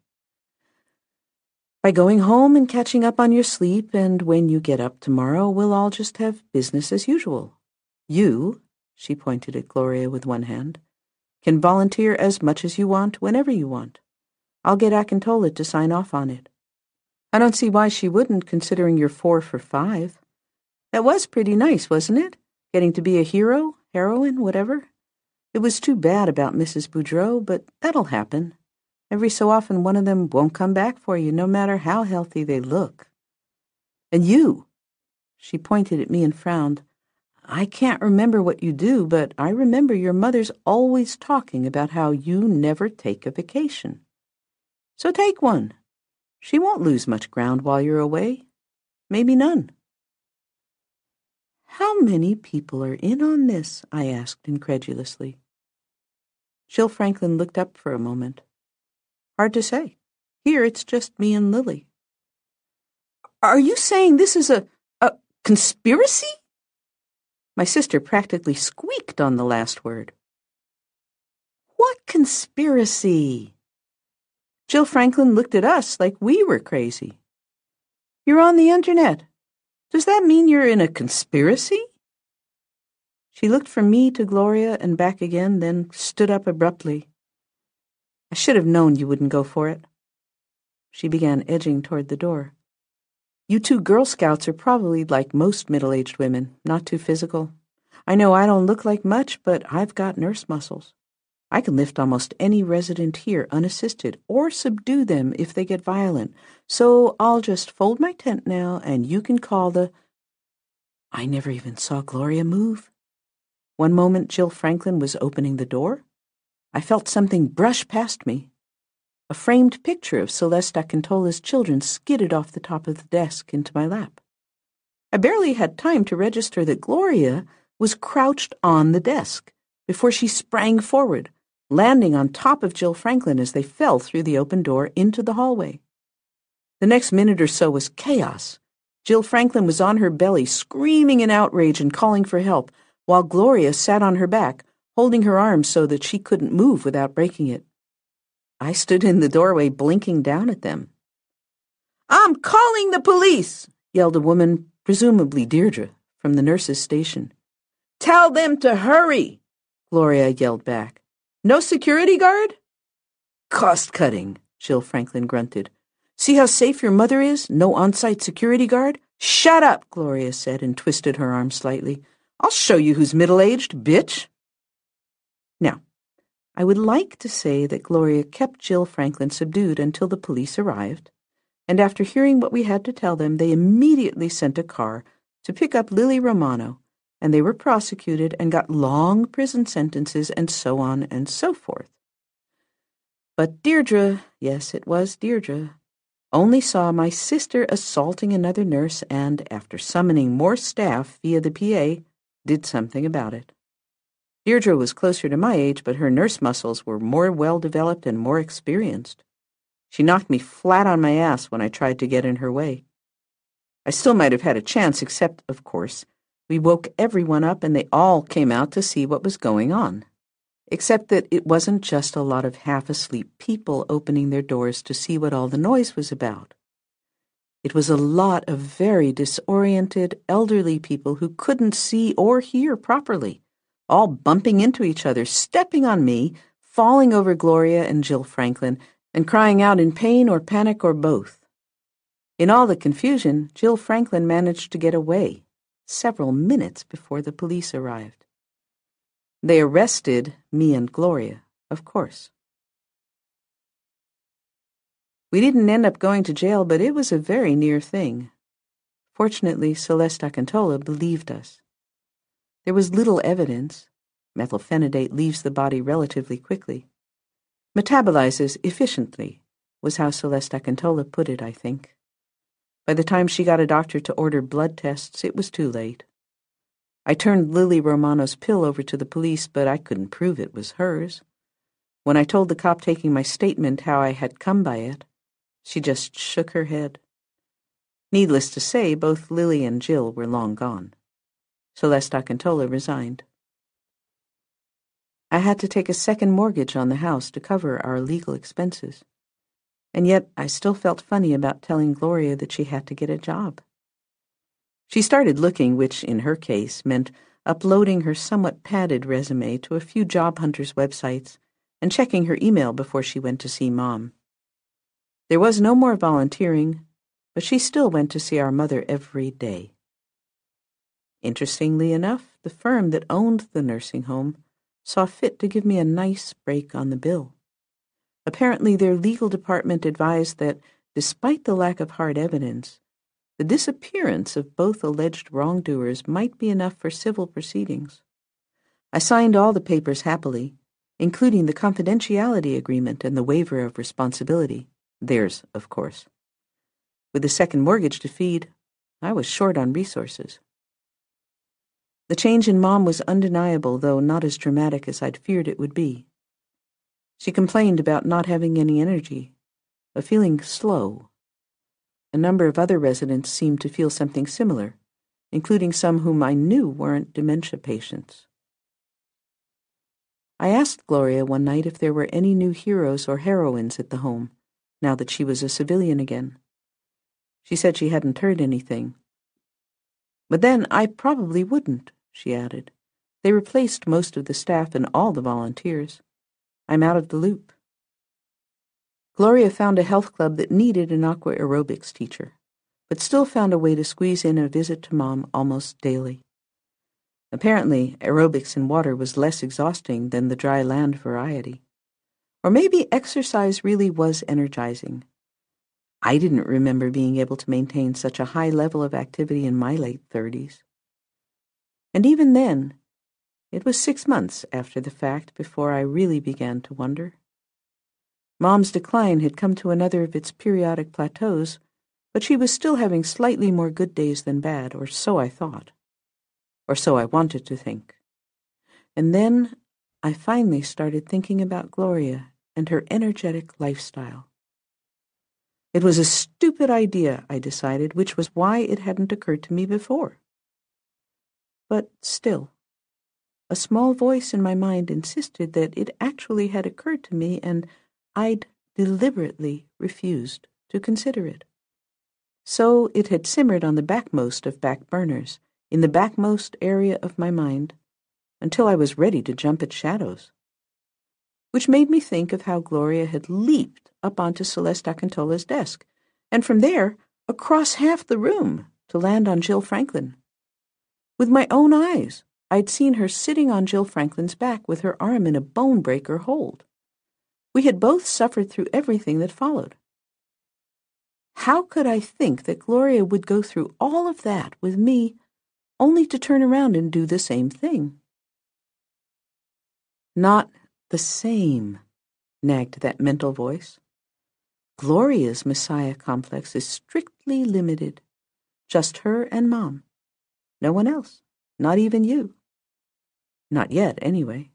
"By going home and catching up on your sleep, and when you get up tomorrow, we'll all just have business as usual. You," she pointed at Gloria with one hand, "can volunteer as much as you want, whenever you want. I'll get Akintola to sign off on it." "I don't see why she wouldn't, considering you're 4 for 5. That was pretty nice, wasn't it? Getting to be a hero, heroine, whatever. It was too bad about Mrs. Boudreau, but that'll happen. Every so often one of them won't come back for you, no matter how healthy they look. And you," she pointed at me and frowned, "I can't remember what you do, but I remember your mother's always talking about how you never take a vacation. So take one. She won't lose much ground while you're away. Maybe none." "How many people are in on this?" I asked incredulously. Jill Franklin looked up for a moment. "Hard to say. Here it's just me and Lily." "Are you saying this is a conspiracy?" My sister practically squeaked on the last word. "What conspiracy?" Jill Franklin looked at us like we were crazy. "You're on the internet. Does that mean you're in a conspiracy?" She looked from me to Gloria and back again, then stood up abruptly. "I should have known you wouldn't go for it." She began edging toward the door. "You two Girl Scouts are probably like most middle-aged women, not too physical. I know I don't look like much, but I've got nurse muscles. I can lift almost any resident here unassisted, or subdue them if they get violent. So I'll just fold my tent now, and you can call the—" I never even saw Gloria move. One moment Jill Franklin was opening the door. I felt something brush past me. A framed picture of Celeste Akintola's children skidded off the top of the desk into my lap. I barely had time to register that Gloria was crouched on the desk before she sprang forward, landing on top of Jill Franklin as they fell through the open door into the hallway. The next minute or so was chaos. Jill Franklin was on her belly, screaming in outrage and calling for help, while Gloria sat on her back, holding her arms so that she couldn't move without breaking it. I stood in the doorway blinking down at them. "I'm calling the police!" yelled a woman, presumably Deirdre, from the nurse's station. "Tell them to hurry!" Gloria yelled back. "No security guard?" "Cost-cutting," Jill Franklin grunted. See how safe your mother is? No on-site security guard? Shut up, Gloria said and twisted her arm slightly. I'll show you who's middle-aged, bitch. Now, I would like to say that Gloria kept Jill Franklin subdued until the police arrived, and after hearing what we had to tell them, they immediately sent a car to pick up Lily Romano, and they were prosecuted and got long prison sentences and so on and so forth. But Deirdre, yes, it was Deirdre, only saw my sister assaulting another nurse and, after summoning more staff via the PA, did something about it. Deirdre was closer to my age, but her nurse muscles were more well-developed and more experienced. She knocked me flat on my ass when I tried to get in her way. I still might have had a chance, except, of course, we woke everyone up and they all came out to see what was going on. Except that it wasn't just a lot of half-asleep people opening their doors to see what all the noise was about. It was a lot of very disoriented, elderly people who couldn't see or hear properly, all bumping into each other, stepping on me, falling over Gloria and Jill Franklin, and crying out in pain or panic or both. In all the confusion, Jill Franklin managed to get away, several minutes before the police arrived. They arrested me and Gloria, of course. We didn't end up going to jail, but it was a very near thing. Fortunately, Celeste Akintola believed us. There was little evidence. Methylphenidate leaves the body relatively quickly. Metabolizes efficiently, was how Celeste Akintola put it, I think. By the time she got a doctor to order blood tests, it was too late. I turned Lily Romano's pill over to the police, but I couldn't prove it was hers. When I told the cop taking my statement how I had come by it, she just shook her head. Needless to say, both Lily and Jill were long gone. Celeste Akintola resigned. I had to take a second mortgage on the house to cover our legal expenses, and yet I still felt funny about telling Gloria that she had to get a job. She started looking, which in her case meant uploading her somewhat padded resume to a few job hunters' websites and checking her email before she went to see Mom. There was no more volunteering, but she still went to see our mother every day. Interestingly enough, the firm that owned the nursing home saw fit to give me a nice break on the bill. Apparently, their legal department advised that, despite the lack of hard evidence, the disappearance of both alleged wrongdoers might be enough for civil proceedings. I signed all the papers happily, including the confidentiality agreement and the waiver of responsibility, theirs, of course. With the second mortgage to feed, I was short on resources. The change in Mom was undeniable, though not as dramatic as I'd feared it would be. She complained about not having any energy, of feeling slow. A number of other residents seemed to feel something similar, including some whom I knew weren't dementia patients. I asked Gloria one night if there were any new heroes or heroines at the home, now that she was a civilian again. She said she hadn't heard anything. But then I probably wouldn't, she added. They replaced most of the staff and all the volunteers. I'm out of the loop. Gloria found a health club that needed an aqua aerobics teacher, but still found a way to squeeze in a visit to Mom almost daily. Apparently, aerobics in water was less exhausting than the dry land variety. Or maybe exercise really was energizing. I didn't remember being able to maintain such a high level of activity in my late 30s. And even then, it was 6 months after the fact before I really began to wonder. Mom's decline had come to another of its periodic plateaus, but she was still having slightly more good days than bad, or so I thought. Or so I wanted to think. And then I finally started thinking about Gloria and her energetic lifestyle. It was a stupid idea, I decided, which was why it hadn't occurred to me before. But still, a small voice in my mind insisted that it actually had occurred to me, and I'd deliberately refused to consider it. So it had simmered on the backmost of back burners, in the backmost area of my mind, until I was ready to jump at shadows. Which made me think of how Gloria had leaped up onto Celeste Akintola's desk, and from there across half the room to land on Jill Franklin. With my own eyes, I'd seen her sitting on Jill Franklin's back with her arm in a bone-breaker hold. We had both suffered through everything that followed. How could I think that Gloria would go through all of that with me, only to turn around and do the same thing? Not the same, nagged that mental voice. Gloria's Messiah complex is strictly limited. Just her and Mom. No one else, not even you. Not yet, anyway.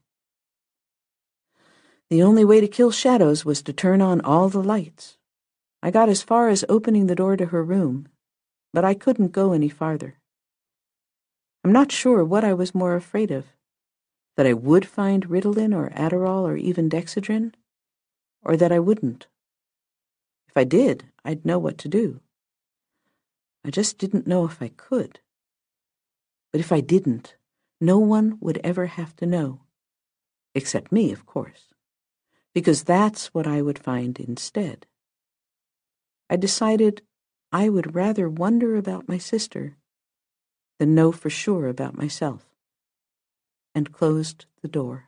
The only way to kill shadows was to turn on all the lights. I got as far as opening the door to her room, but I couldn't go any farther. I'm not sure what I was more afraid of, that I would find Ritalin or Adderall or even Dexedrine, or that I wouldn't. If I did, I'd know what to do. I just didn't know if I could. But if I didn't, no one would ever have to know. Except me, of course. Because that's what I would find instead. I decided I would rather wonder about my sister than know for sure about myself, and closed the door.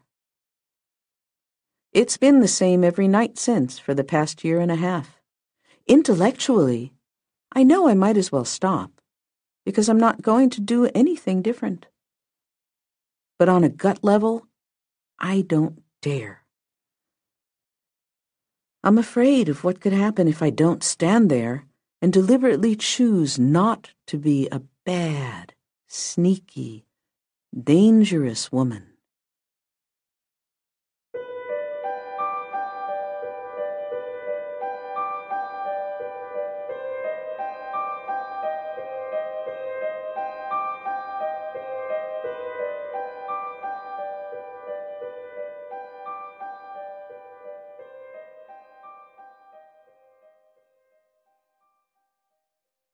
It's been the same every night since for the past year and a half. Intellectually, I know I might as well stop, because I'm not going to do anything different. But on a gut level, I don't dare. I'm afraid of what could happen if I don't stand there and deliberately choose not to be a bad, sneaky, dangerous woman.